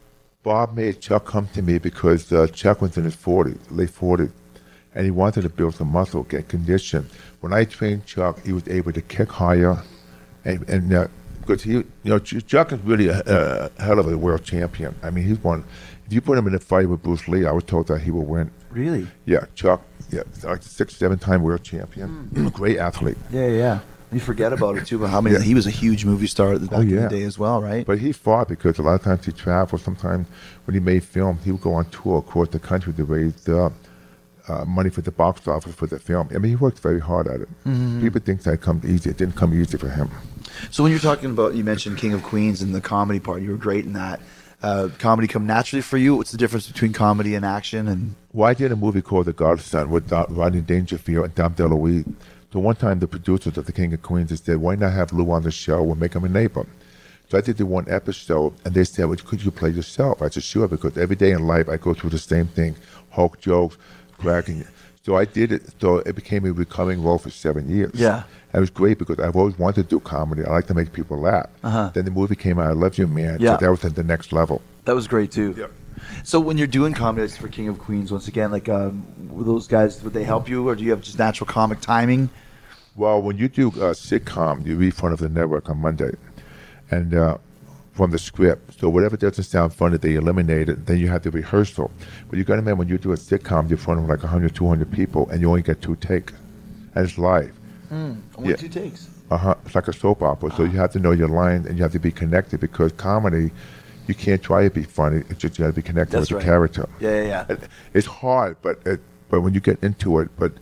Bob made Chuck come to me because uh, Chuck was in his forties, late forties, and he wanted to build some muscle, get condition. When I trained Chuck, he was able to kick higher. And, and uh, because he, you know, Chuck is really a, a hell of a world champion. I mean, he's won. If you put him in a fight with Bruce Lee, I was told that he will win. Really? Yeah, Chuck. Yeah, like six, seven-time world champion. Mm. A great athlete. Yeah, yeah. You forget about it too, but how many? Yeah. He was a huge movie star back oh, yeah. in the day as well, right? But he fought because a lot of times he traveled. Sometimes when he made films, he would go on tour across the country to raise uh, uh, money for the box office for the film. I mean, he worked very hard at it. Mm-hmm. People think that comes easy. It didn't come easy for him. So when you're talking about, you mentioned King of Queens and the comedy part, you were great in that. Uh, comedy come naturally for you? What's the difference between comedy and action? And well, I did a movie called The Godson with Rodney Dangerfield and Dom DeLuise. So one time the producers of The King of Queens said, why not have Lou on the show? We'll make him a neighbor. So I did the one episode, and they said, well, could you play yourself? I said, sure, because every day in life I go through the same thing, Hulk jokes, cracking. So I did it. So it became a recurring role for seven years. Yeah. And it was great because I've always wanted to do comedy. I like to make people laugh. Uh-huh. Then the movie came out, I Love You, Man. Yeah. So that was at the next level. That was great, too. Yeah. So when you're doing comedy for King of Queens, once again, like, um, were those guys, would they help you, or do you have just natural comic timing? Well, when you do a sitcom, you read in front of the network on Monday, and uh, from the script. So whatever doesn't sound funny, they eliminate it. Then you have the rehearsal. But you got to remember, when you do a sitcom, you're in front of like one hundred, two hundred people, and you only get two takes. And it's live. Mm, only yeah. two takes. Uh-huh. It's like a soap opera. So you have to know your line, and you have to be connected, because comedy, you can't try to be funny. It's just you got to be connected That's with right. the character. Yeah, yeah, yeah. It, it's hard, but it, but when you get into it, but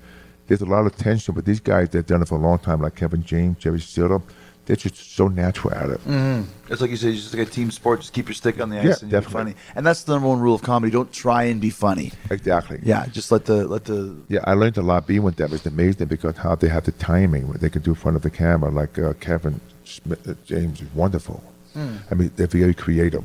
there's a lot of tension, but these guys that have done it for a long time, like Kevin James, Jerry Sitter, they're just so natural at it. Mm-hmm. It's like you said, it's just like a team sport. Just keep your stick on the ice Yeah, and you're definitely. funny. And that's the number one rule of comedy. Don't try and be funny. Exactly. Yeah, just let the let the. Yeah, I learned a lot being with them. It's amazing because how they have the timing, what they can do in front of the camera. Like uh, Kevin Smith, uh, James is wonderful. Hmm. I mean, they're very creative.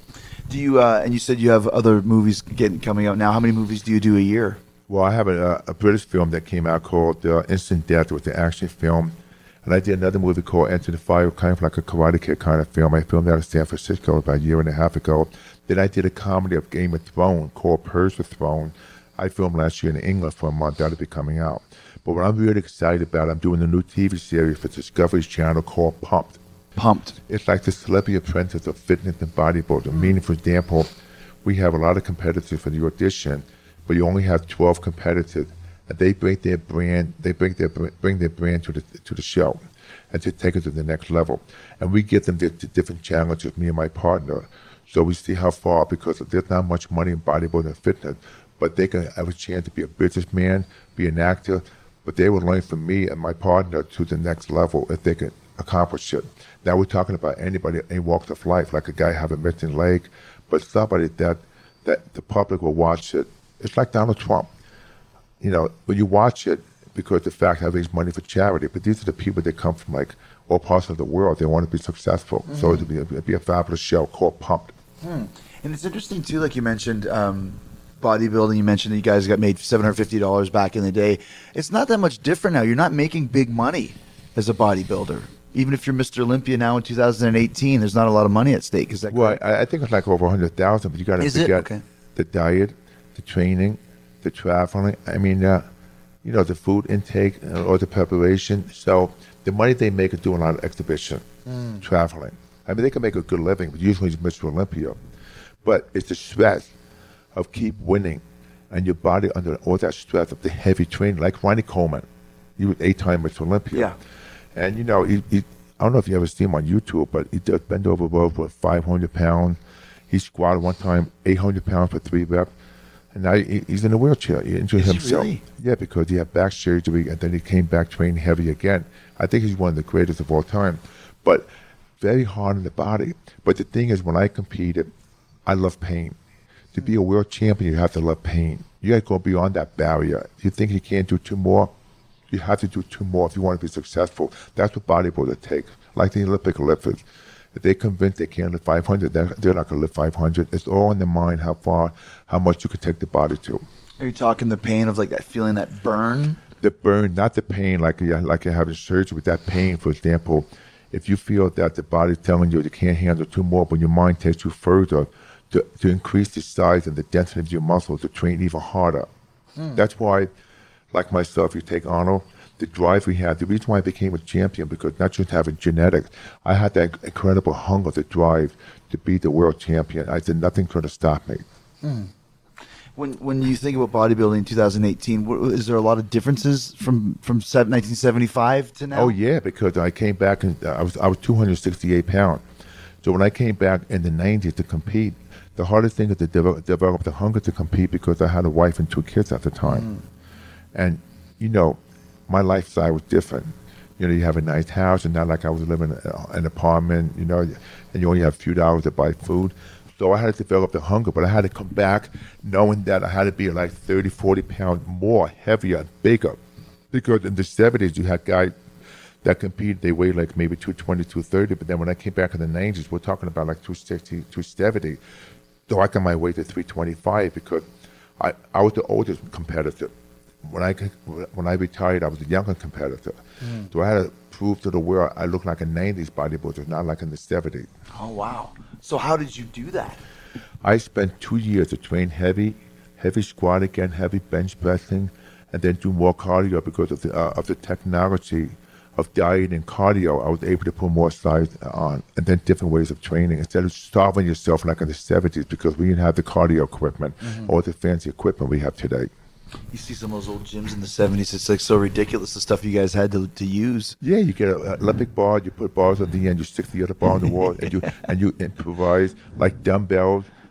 Do you? Uh, and you said you have other movies getting coming out now. How many movies do you do a year? Well, I have a, a British film that came out called uh, Instant Death. It was an action film. And I did another movie called Enter the Fire, kind of like a Karate Kid kind of film. I filmed that in San Francisco about a year and a half ago. Then I did a comedy of Game of Thrones called Purge the Throne. I filmed last year in England for a month. That'll be coming out. But what I'm really excited about, I'm doing a new T V series for Discovery's channel called Pumped. Pumped. It's like the Celebrity Apprentice of fitness and bodybuilding. Meaning, for example, we have a lot of competitors for the audition, but you only have twelve competitors. And they bring their brand, they bring their bring their brand to the to the show, and to take it to the next level. And we give them the, the different challenges, me and my partner. So we see how far, because there's not much money in bodybuilding and fitness, but they can have a chance to be a businessman, be an actor, but they will learn from me and my partner to the next level if they can accomplish it. Now we're talking about anybody, any walks of life, like a guy have a missing leg, but somebody that that the public will watch it. It's like Donald Trump. You know, when you watch it, because the fact I raise money for charity, but these are the people that come from like all parts of the world. They want to be successful. Mm-hmm. So it'll be, it'll be a fabulous show called Pumped. Hmm. And it's interesting too, like you mentioned, um, bodybuilding. You mentioned that you guys got made seven hundred fifty dollars back in the day. It's not that much different now. You're not making big money as a bodybuilder. Even if you're Mister Olympia now in two thousand eighteen, there's not a lot of money at stake. Is that well? correct? I, I think it's like over a hundred thousand. But you got to Is it? forget Okay. the diet, the training, the traveling. I mean, uh, you know, the food intake uh, or the preparation. So the money they make is doing a lot of exhibition, Mm. traveling. I mean, they can make a good living, but usually it's Mister Olympia. But it's the stress of keep winning, and your body under all that stress of the heavy training. Like Ronnie Coleman, he was eight-time Mister Olympia. Yeah. And you know, he, he, I don't know if you ever seen him on YouTube, but he does bend over row for five hundred pounds. He squatted one time eight hundred pounds for three reps. And now he, he's in a wheelchair. He injured Is he himself. really? Yeah, because he had back surgery, and then he came back training heavy again. I think he's one of the greatest of all time. But very hard on the body. But the thing is, when I competed, I love pain. To be a world champion, you have to love pain. You got to go beyond that barrier. You think you can't do two more? You have to do two more if you want to be successful. That's what bodybuilders take. Like the Olympic lifters. If they're convinced they can't lift five hundred, they're, they're not going to lift five hundred. It's all in the mind how far, how much you can take the body to. Are you talking the pain of like that feeling, that burn? The burn, not the pain, like you like you're having surgery with that pain. For example, if you feel that the body's telling you you can't handle two more, but your mind takes you further to, to increase the size and the density of your muscles to train even harder. Hmm. That's why, like myself, you take Arnold, the drive we had, the reason why I became a champion, because not just having genetics, I had that incredible hunger, the drive to be the world champion. I said nothing's going to stop me. Hmm. When when you think about bodybuilding in two thousand eighteen, wh- is there a lot of differences from from se- nineteen seventy-five to now? Oh yeah, because I came back and uh, I was I was two hundred sixty-eight pounds. So when I came back in the nineties to compete, the hardest thing is to develop, develop the hunger to compete, because I had a wife and two kids at the time. Mm. And you know, my lifestyle was different. You know, you have a nice house, and not like I was living in an apartment. You know, and you only have a few dollars to buy food. So I had to develop the hunger, but I had to come back knowing that I had to be like thirty, forty pounds more, heavier, bigger. Because in the seventies, you had guys that competed, they weighed like maybe two twenty, two thirty, but then when I came back in the nineties, we're talking about like two sixty, two seventy. So I got my weight to three twenty-five because I, I was the oldest competitor. When I, when I retired, I was a younger competitor. Mm. So I had to prove to the world I look like a nineties bodybuilder, not like in the seventies. Oh, wow. So how did you do that? I spent two years to train heavy, heavy squat again, heavy bench pressing, and then do more cardio because of the uh, of the technology of diet and cardio. I was able to put more size on, and then different ways of training instead of starving yourself like in the seventies, because we didn't have the cardio equipment Mhm. or the fancy equipment we have today. You see some of those old gyms in the seventies, it's like so ridiculous, the stuff you guys had to, to use. Yeah, you get an Olympic bar, you put bars on the end, you stick the other bar on the wall, and you and you improvise like dumbbells.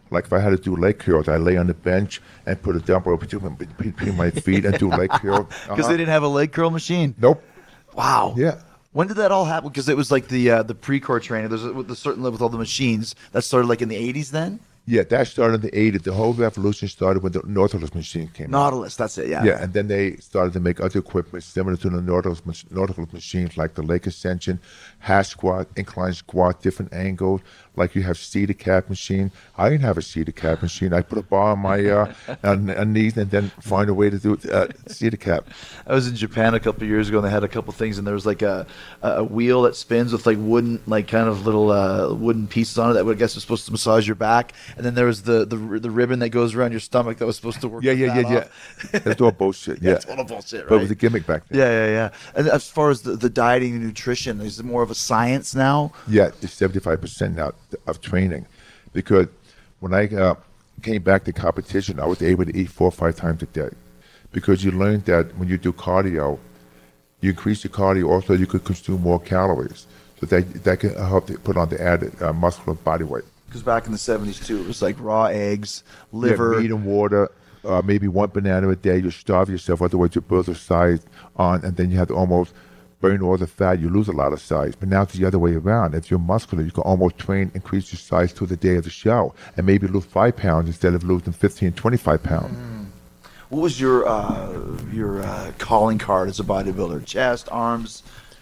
Like if I had to do leg curls, I lay on the bench and put a dumbbell between, between my feet and do leg curls. Because Uh-huh. they didn't have a leg curl machine. Nope. Wow. Yeah. When did that all happen? Because it was like the uh, the pre-core training. There's a, with the certain level with all the machines that started like in the eighties. Then Yeah, that started in the eighties. The whole revolution started when the Nautilus machine came out. Nautilus. That's it. Yeah. Yeah, and then they started to make other equipment similar to the Nautilus, mach- Nautilus machines, like the leg ascension, hash squat, incline squat, different angles. Like you have seated cap machine. I didn't have a seated cap machine. I put a bar on my uh, on, on knees and then find a way to do it, uh, seated cap. I was in Japan a couple of years ago, and they had a couple things, and there was like a a wheel that spins with like wooden, like kind of little uh, wooden pieces on it that would, I guess was supposed to massage your back, and then there was the the, the ribbon that goes around your stomach that was supposed to work. Yeah, the yeah, fat yeah, off. yeah. That's all bullshit. Yeah, Yeah, total bullshit, But it right? was a gimmick back then. Yeah, yeah, yeah. And as far as the, the dieting and nutrition, is it more of a science now? Yeah, it's seventy-five percent now of training, because when I uh, came back to competition, I was able to eat four or five times a day, because you learn that when you do cardio, you increase your cardio, also you could consume more calories, so that that can help to put on the added uh, muscular body weight. Because back in the seventies too, it was like raw eggs, Yeah, liver. meat and water, uh, maybe one banana a day. You starve yourself, otherwise you build the size on, and then you have to almost burn all the fat. You lose a lot of size. But now it's the other way around. If you're muscular, you can almost train, increase your size to the day of the show, and maybe lose five pounds instead of losing fifteen, twenty-five pounds. What was your uh, your uh, calling card as a bodybuilder? Chest, arms,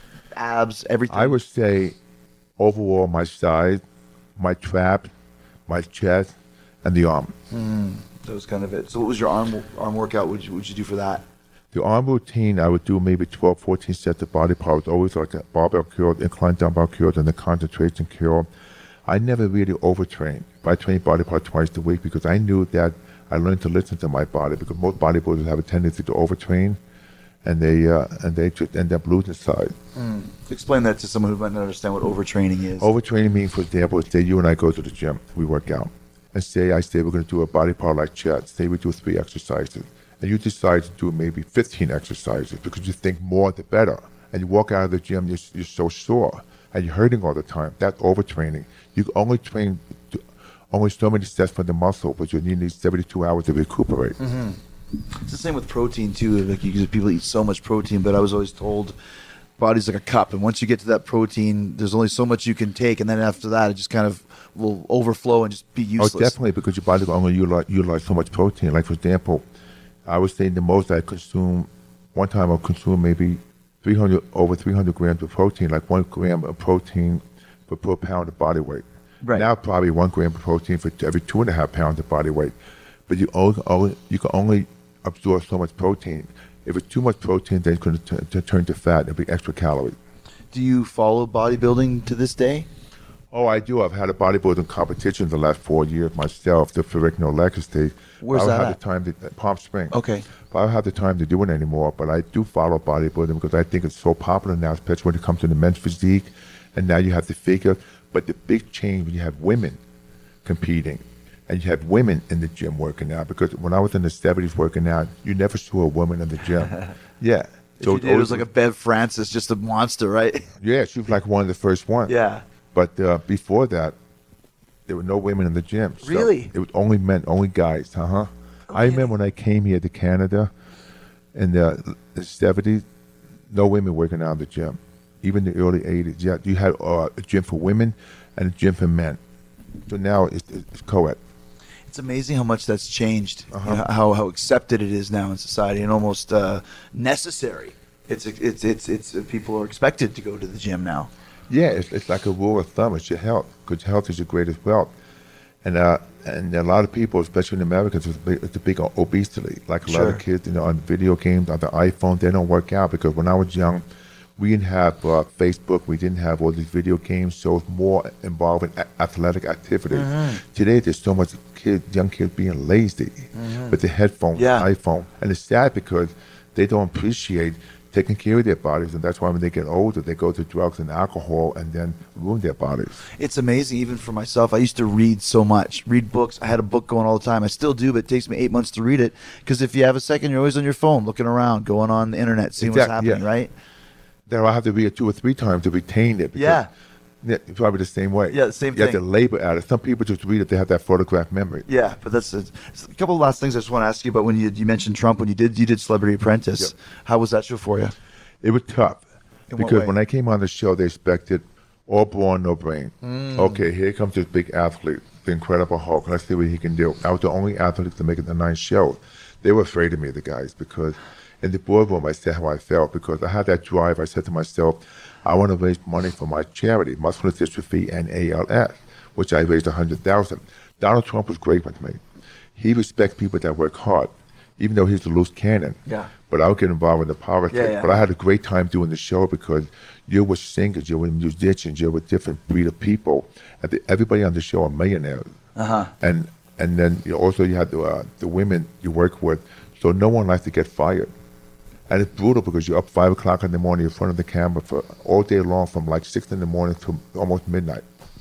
abs, everything. I would say, overall, my size, my trap, my chest, and the arm. Mm, that was kind of it. So, what was your arm arm workout? Would you would you do for that? The arm routine, I would do maybe twelve, fourteen sets of body power. It's always like a barbell curl, incline dumbbell curl, and the concentration curl. I never really overtrained. I trained body power twice a week because I knew that I learned to listen to my body, because most bodybuilders have a tendency to overtrain, and they uh, and they just end up losing size. Mm. Explain that to someone who might not understand what overtraining is. Overtraining means, for example, say you and I go to the gym, we work out, and say I say we're going to do a body power like chest. Say we do three exercises, and you decide to do maybe fifteen exercises because you think more the better, and you walk out of the gym, you're, you're so sore, and you're hurting all the time. That's overtraining. You can only train to, only so many sets for the muscle, but you need seventy-two hours to recuperate. Mm-hmm. It's the same with protein too. Like you, people eat so much protein, but I was always told, body's like a cup, and once you get to that protein, there's only so much you can take, and then after that, it just kind of will overflow and just be useless. Oh, definitely, because your body can only utilize, utilize so much protein. Like, for example, I was saying the most I consume, one time I consumed maybe three hundred, over three hundred grams of protein, like one gram of protein for per pound of body weight. Right. Now, probably one gram of protein for every two and a half pounds of body weight. But you only, only you can only absorb so much protein. If it's too much protein, then it's going to, t- to turn to fat. It'll be extra calories. Do you follow bodybuilding to this day? Oh, I do. I've had a bodybuilding competition the last four years myself, the Ferrigno Legacy. Where's I don't that have at? the time to, Palm Springs. Okay. But I don't have the time to do it anymore. But I do follow bodybuilding because I think it's so popular now, especially when it comes to the men's physique. And now you have the figure. But the big change when you have women competing, and you have women in the gym working out. Because when I was in the seventies working out, you never saw a woman in the gym. Yeah. If you did, it was like a Bev Francis, just a monster, right? Yeah, she was like one of the first ones. Yeah. But uh, before that, there were no women in the gym. So Really? It was only men, only guys. Uh huh. I remember when I came here to Canada in the, the seventies, no women working out in the gym. Even the early eighties, yeah, you had uh, a gym for women and a gym for men. So now it's, it's co-ed. It's amazing how much that's changed, Uh-huh. you know, how how accepted it is now in society, and almost uh, necessary. It's it's it's it's people are expected to go to the gym now. Yeah, it's, it's like a rule of thumb. It's your health, because health is your greatest wealth. And uh, and a lot of people, especially in Americans, it's a big, it's a big obesity. Like a lot Sure. of kids, you know, on video games, on the iPhone, they don't work out. Because when I was young, we didn't have uh, Facebook, we didn't have all these video games, so it's more involved in a- athletic activities. Mhm. Today, there's so much kid, young kids being lazy Mhm. with the headphone, Yeah. iPhone. And it's sad because they don't appreciate taking care of their bodies, and that's why when they get older, they go to drugs and alcohol and then ruin their bodies. It's amazing, even for myself. I used to read so much, read books. I had a book going all the time. I still do, but it takes me eight months to read it. Because if you have a second, you're always on your phone, looking around, going on the internet, seeing what's Exactly, happening, yeah. right? Then I have to read it two or three times to retain it. because Yeah. Yeah, probably the same way. Yeah, the same you You have thing. to labor at it. Some people just read it; they have that photograph memory. Yeah, but that's it's, it's a couple of last things I just want to ask you about. When you you mentioned Trump, when you did you did Celebrity Apprentice, Yep. how was that show for you? It was tough In what because way? when I came on the show, they expected all brawn, no brain. Mm. Okay, here comes this big athlete, the Incredible Hulk. Let's see what he can do. I was the only athlete to make it the ninth show. They were afraid of me, the guys, because in the boardroom I said how I felt because I had that drive. I said to myself, I want to raise money for my charity, muscular dystrophy and A L S, which I raised one hundred thousand dollars. Donald Trump was great with me. He respects people that work hard, even though he's a loose cannon. Yeah. But I would get involved in the politics. Yeah, yeah. But I had a great time doing the show because you're with singers, you're with musicians, you're with different breed of people. And the, everybody on the show are millionaires. Uh-huh. And and then you also you had the, uh, the women you work with. So no one likes to get fired. And it's brutal because you're up five o'clock in the morning in front of the camera for all day long from like six in the morning to almost midnight.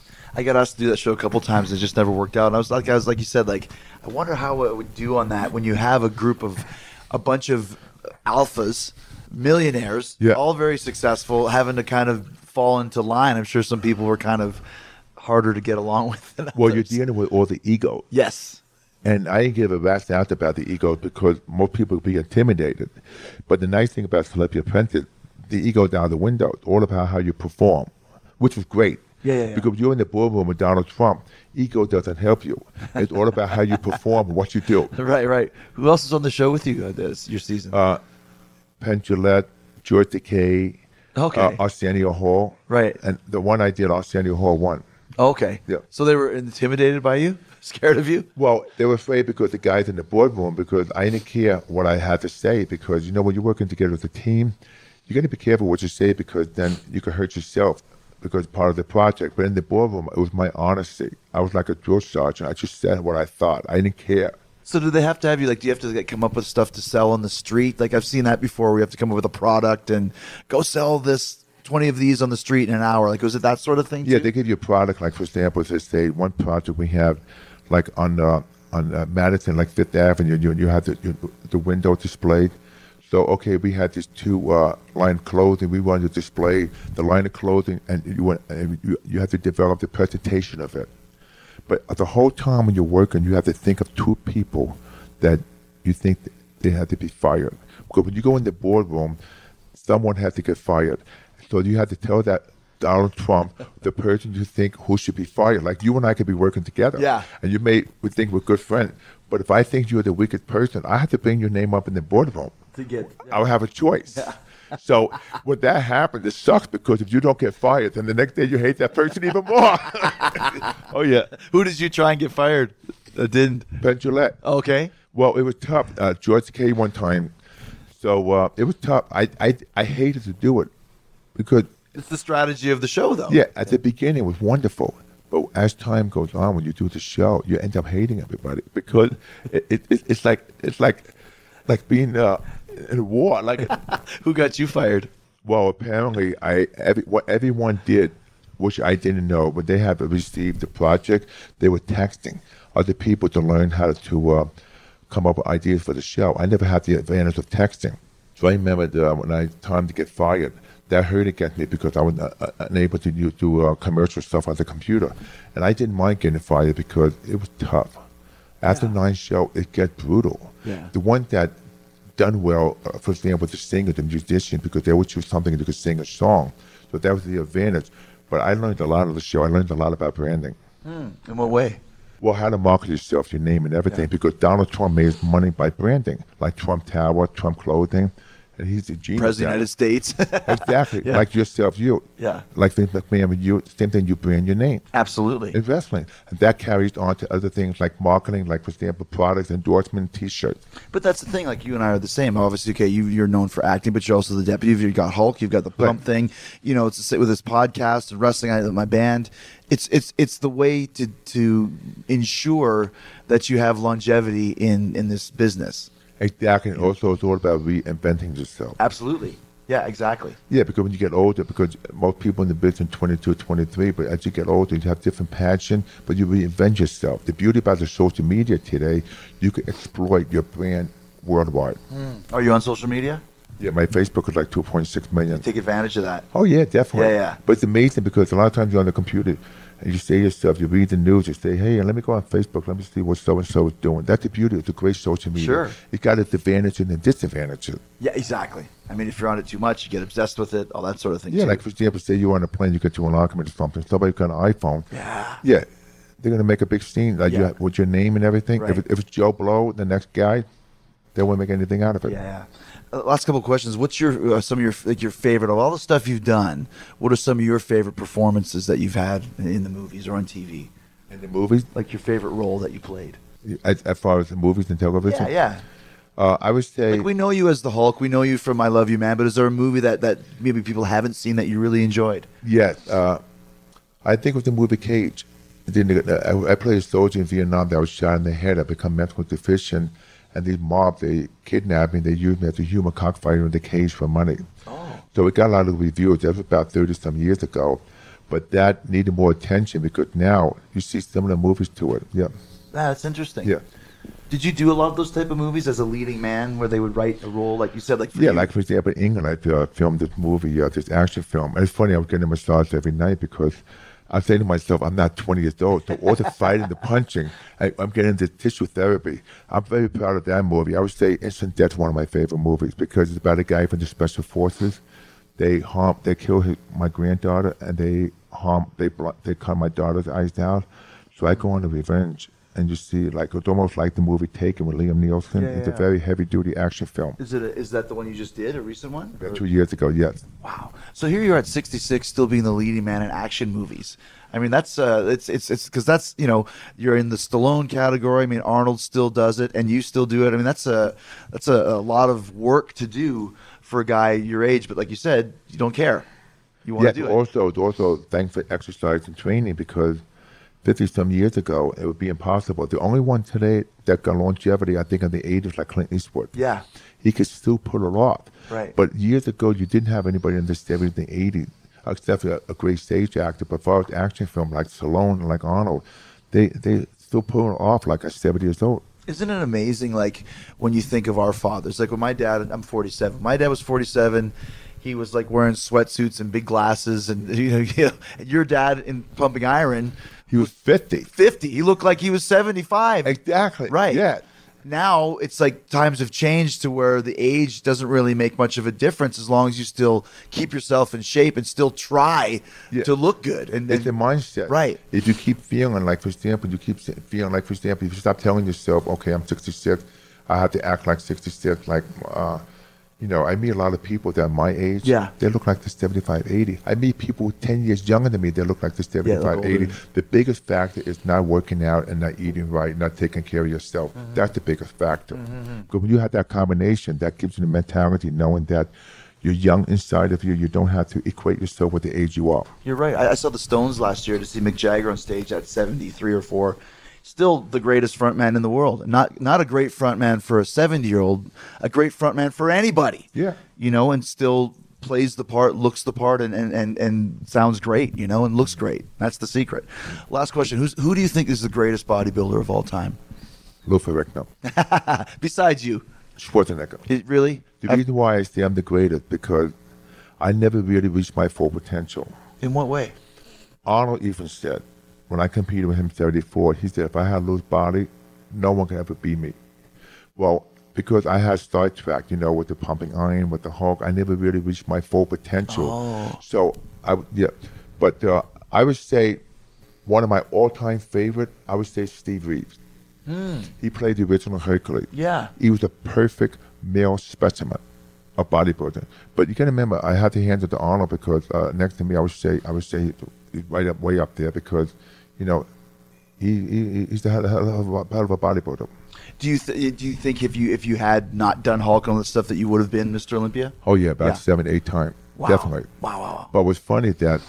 I got asked to do that show a couple times. It just never worked out. And I was like, I was like you said, like I wonder how it would do on that when you have a group of a bunch of alphas, millionaires, Yeah. all very successful, having to kind of fall into line. I'm sure some people were kind of harder to get along with than Well, you're others. dealing with all the ego. Yes. And I didn't give a rat's out about the ego because most people would be intimidated. But the nice thing about Celebrity Apprentice, the ego down the window. It's all about how you perform, which was great. Yeah, yeah, yeah. Because you're in the boardroom with Donald Trump, ego doesn't help you. It's all about how you perform and what you do. Right, right. Who else is on the show with you uh, this your season? Uh, Penn Jillette, George Takei, Okay. uh, Arsenio Hall. Right. And the one I did, Arsenio Hall won. Okay. Yeah. So they were intimidated by you, scared of you. Well, they were afraid because the guys in the boardroom, because I didn't care what I had to say, because, you know, when you're working together as a team, you got to be careful what you say because then you can hurt yourself because part of the project. But in the boardroom, it was my honesty. I was like a drill sergeant. I just said what I thought. I didn't care. So do they have to have you, like, do you have to like, come up with stuff to sell on the street? Like, I've seen that before where you have to come up with a product and go sell this, twenty of these on the street in an hour. Like, was it that sort of thing? Yeah, too? they give you a product. Like, for example, they say one project we have, like on uh, on uh, Madison, like Fifth Avenue, you you have the you, the window displayed. So okay, we had these two uh, line of clothing. We wanted to display the line of clothing, and you want and you you have to develop the presentation of it. But the whole time when you're working, you have to think of two people that you think they have to be fired. Because when you go in the boardroom, someone has to get fired. So you have to tell that Donald Trump, the person you think who should be fired. Like you and I could be working together. Yeah. And you may would think we're good friends. But if I think you're the wicked person, I have to bring your name up in the boardroom. To get, I would have a choice. So when that happens, it sucks because if you don't get fired, then the next day you hate that person even more. Oh, yeah. Who did you try and get fired? That didn't. Ben Gillette. Okay. Well, it was tough. Uh, George Takei one time. So uh, it was tough. I, I, I hated to do it because, It's the strategy of the show, though. yeah, at the beginning it was wonderful. But as time goes on, when you do the show, you end up hating everybody because it, it, it, it's like it's like like being uh, in a war. Like, Who got you fired? well, apparently, I every, what everyone did, which I didn't know, but they had received the project. They were texting other people to learn how to uh, come up with ideas for the show. I never had the advantage of texting, so I remember uh, when I time to get fired. That hurt against me because I was uh, uh, unable to do, do uh, commercial stuff on the computer. And I didn't mind getting fired because it was tough. After nine show, it gets brutal. Yeah. The one that done well, uh, for example, the singer, the musician, because they would choose something that could sing a song. So that was the advantage. But I learned a lot of the show. I learned a lot about branding. Hmm. In what way? Well, how to market yourself, your name and everything, because Donald Trump made his money by branding, like Trump Tower, Trump Clothing. And he's a genius. President of the United States. Exactly. Yeah. Like yourself, you. Yeah. Like Vince McMahon with you, same thing, you brand your name. Absolutely. In wrestling. And that carries on to other things like marketing, like, for example, products, endorsement, T-shirts. But that's the thing. Like you and I are the same. Obviously, okay, you, you're known for acting, but you're also the deputy. You've got Hulk. You've got the pump Right. thing. You know, it's the same with this podcast and wrestling. I, my band. It's it's it's the way to to ensure that you have longevity in in this business. Exactly. And also, it's all about reinventing yourself. Absolutely. Yeah. Exactly. Yeah, because when you get older, because most people in the business are twenty-two, twenty-three, but as you get older, you have different passion, but you reinvent yourself. The beauty about the social media today, you can exploit your brand worldwide. Are you on social media? Yeah, my Facebook is like two point six million. Take advantage of that. Oh yeah, definitely. Yeah, yeah. But it's amazing because a lot of times you're on the computer and you say to yourself, you read the news, you say, hey, let me go on Facebook, let me see what so and so is doing. That's the beauty. It's a great social media. Sure. It's got its advantages and disadvantages. Yeah, exactly. I mean, if you're on it too much, you get obsessed with it, all that sort of thing. Yeah, too. like for example, say you're on a plane, you get to an argument or something. Somebody got an iPhone. Yeah. Yeah, they're gonna make a big scene like you Yeah. have, with your name and everything. Right. If, it, if it's Joe Blow, the next guy, they won't make anything out of it. Yeah, yeah. Uh, last couple of questions. What's your uh, some of your like your favorite of all the stuff you've done? What are some of your favorite performances that you've had in the movies or on T V? In the movies, like your favorite role that you played. As, as far as the movies and television. Yeah, yeah. Uh, I would say Like we know you as the Hulk. We know you from I Love You, Man. But is there a movie that that maybe people haven't seen that you really enjoyed? yes. Uh, I think it was the movie Cage. Then I, I played a soldier in Vietnam that was shot in the head. I become mentally deficient, and these mob they kidnapped me. They used me as a human cockfighter in the cage for money. Oh. So it got a lot of reviews. That was about thirty some years ago, but that needed more attention because now you see similar movies to it. Yeah. Ah, that's interesting. Yeah. Did you do a lot of those type of movies as a leading man, where they would write a role like you said, like for Yeah, you? like for example, in England, I uh, filmed this movie, uh, this action film. And it's funny, I was getting a massage every night because I say to myself, I'm not twenty years old, so all the fighting, the punching, I, I'm getting into tissue therapy. I'm very proud of that movie. I would say Instant Death's one of my favorite movies because it's about a guy from the Special Forces. They harm, they kill his, my granddaughter, and they harm, they bl- they cut my daughter's eyes out. So I go on a revenge. And you see, like it's almost like the movie Taken with Liam Neeson. Yeah, it's yeah. a very heavy-duty action film. Is it? A, is that the one you just did? A recent one? About two years ago, yes. Wow. So here you are at sixty-six, still being the leading man in action movies. I mean, that's uh, it's it's it's because that's you know you're in the Stallone category. I mean, Arnold still does it, and you still do it. I mean, that's a that's a, a lot of work to do for a guy your age. But like you said, you don't care. You want Yeah, to do it. also, also thanks for exercise and training because fifty some years ago, it would be impossible. The only one today that got longevity, I think, in the eighties, like Clint Eastwood. Yeah. He could still pull it off. Right. But years ago, you didn't have anybody in the seventies and eighties, except for a, a great stage actor. But as far as action film, like Stallone and like Arnold, they they still pull it off like at seventy years old. Isn't it amazing, like, when you think of our fathers? Like, when my dad, I'm forty-seven. My dad was forty-seven. He was, like, wearing sweatsuits and big glasses. And, you know, you know and your dad in Pumping Iron. He was fifty. fifty. He looked like he was seventy-five. Exactly. Right. Yeah. Now, it's like times have changed to where the age doesn't really make much of a difference as long as you still keep yourself in shape and still try Yeah. to look good. And, It's and a mindset. Right. If you keep feeling like, for example, you keep se- feeling like, for example, if you stop telling yourself, okay, I'm sixty-six, I have to act like sixty-six, like, uh, you know, I meet a lot of people that are my age. Yeah. They look like they're seventy-five, eighty. I meet people ten years younger than me, they look like they're seventy-five, eighty. older. The biggest factor is not working out and not eating right, not taking care of yourself. Mm-hmm. That's the biggest factor. Because when you have that combination, that gives you the mentality knowing that you're young inside of you. You don't have to equate yourself with the age you are. You're right. I, I saw the Stones last year to see Mick Jagger on stage at seventy-three or four. Still the greatest frontman in the world. Not not a great frontman for a seventy-year-old, a great frontman for anybody. Yeah. You know, and still plays the part, looks the part, and, and, and, and sounds great, you know, and looks great. That's the secret. Last question. Who's Who do you think is the greatest bodybuilder of all time? Lou Ferrigno. Besides you. Schwarzenegger. It, really? The I've- reason why I say I'm the greatest because I never really reached my full potential. In what way? Arnold even said, when I competed with him thirty-four, he said, if I had Lou's body, no one could ever beat me. Well, because I had Star Trek, you know, with the pumping iron, with the Hulk, I never really reached my full potential. Oh. So, I, yeah. But uh, I would say one of my all-time favorite, I would say Steve Reeves. Mm. He played the original Hercules. Yeah. He was a perfect male specimen of bodybuilding. But you got to remember, I had to hand it to Arnold because uh, next to me, I would say, I would say he's right up, way up there because, you know, he, he he's the hell, hell of a, hell of a bodybuilder. Do you th- do you think if you if you had not done Hulk and all that stuff that you would have been Mister Olympia? Oh yeah, about Yeah. seven, eight times, Wow. definitely. Wow, wow, wow. But what's funny is that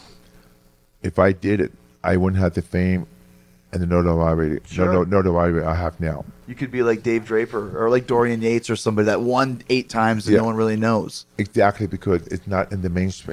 if I did it, I wouldn't have the fame and the notoriety, Sure. no, no, notoriety I have now. You could be like Dave Draper or like Dorian Yates or somebody that won eight times and Yeah. no one really knows. Exactly, because it's not in the mainstream.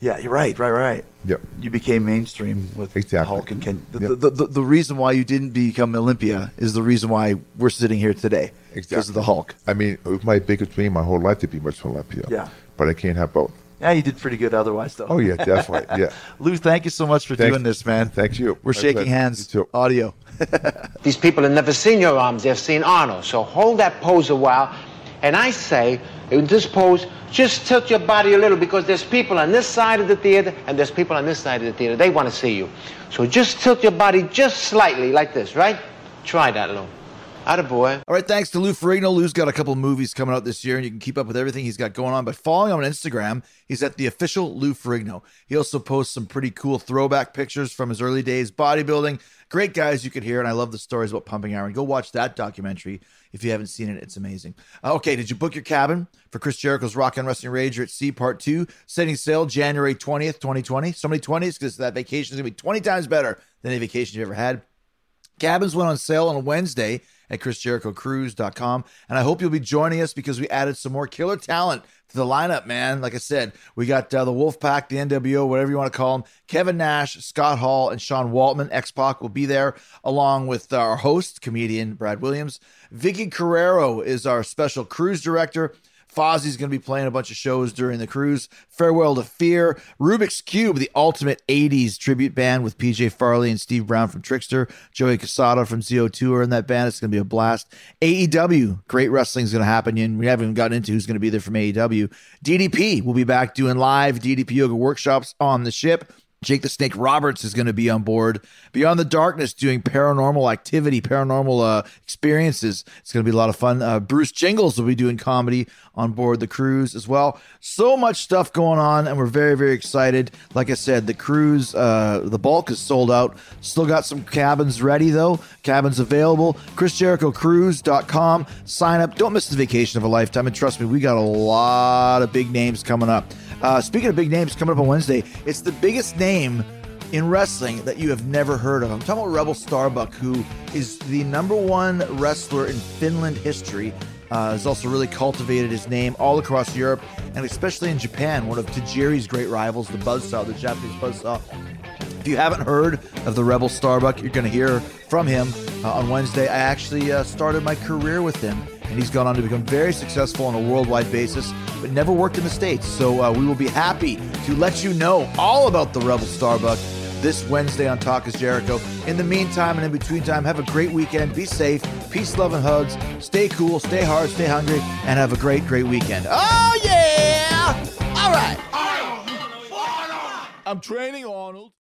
Yeah, you're right, right, right. Yep. You became mainstream with Exactly. Hulk and Ken. The, Yep. the, the, the reason why you didn't become Olympia is the reason why we're sitting here today. Because Exactly. of the Hulk. I mean, it was my biggest dream my whole life to be Mister Olympia. Yeah. But I can't have both. Yeah, you did pretty good otherwise, though. Oh, yeah, definitely. Yeah. Lou, thank you so much for Thank- doing this, man. Thank you. We're My shaking pleasure. hands. You too. Audio. These people have never seen your arms, they've seen Arnold. So hold that pose a while. And I say, in this pose, just tilt your body a little because there's people on this side of the theater and there's people on this side of the theater. They want to see you. So just tilt your body just slightly like this, right? Try that, Lou. Attaboy. All right, thanks to Lou Ferrigno. Lou's got a couple movies coming out this year, and you can keep up with everything he's got going on by following him on Instagram. He's at the official Lou Ferrigno. He also posts some pretty cool throwback pictures from his early days bodybuilding. Great guys you could hear, and I love the stories about Pumping Iron. Go watch that documentary if you haven't seen it. It's amazing. Uh, okay, did you book your cabin for Chris Jericho's Rock and Wrestling Rager at Sea Part two? Setting sail January twentieth, twenty twenty. So many twenties because that vacation is going to be twenty times better than any vacation you've ever had. Cabins went on sale on Wednesday at chris jericho cruise dot com, and I hope you'll be joining us because we added some more killer talent to the lineup, man. Like I said, we got uh, the Wolfpack, the N W O, whatever you want to call them. Kevin Nash, Scott Hall, and Sean Waltman, X-Pac, will be there, along with our host, comedian Brad Williams. Vicky Carrero is our special cruise director. Fozzie's going to be playing a bunch of shows during the cruise. Farewell to Fear. Rubik's Cube, the ultimate eighties tribute band with P J Farley and Steve Brown from Trickster. Joey Casado from Z O two are in that band. It's going to be a blast. A E W, great wrestling is going to happen. And we haven't even gotten into who's going to be there from A E W. D D P will be back doing live D D P yoga workshops on the ship. Jake the Snake Roberts is going to be on board. Beyond the Darkness doing paranormal activity, paranormal uh, experiences. It's going to be a lot of fun. Uh, Bruce Jingles will be doing comedy on board the cruise as well. So much stuff going on, and we're very, very excited. Like I said, the cruise, uh, the bulk is sold out. Still got some cabins ready, though. Cabins available. chris jericho cruise dot com. Sign up. Don't miss the vacation of a lifetime. And trust me, we got a lot of big names coming up. Uh, speaking of big names coming up on Wednesday, it's the biggest name in wrestling that you have never heard of. I'm talking about Rebel Starbuck, who is the number one wrestler in Finland history. Uh, has also really cultivated his name all across Europe, and especially in Japan, one of Tajiri's great rivals, the Buzzsaw, the Japanese Buzzsaw. If you haven't heard of the Rebel Starbuck, you're going to hear from him uh, on Wednesday. I actually uh, started my career with him, and he's gone on to become very successful on a worldwide basis, but never worked in the States. So uh, we will be happy to let you know all about the Rebel Starbuck this Wednesday on Talk is Jericho. In the meantime and in between time, have a great weekend. Be safe. Peace, love, and hugs. Stay cool, stay hard, stay hungry, and have a great, great weekend. Oh, yeah! All right. I'm training Arnold.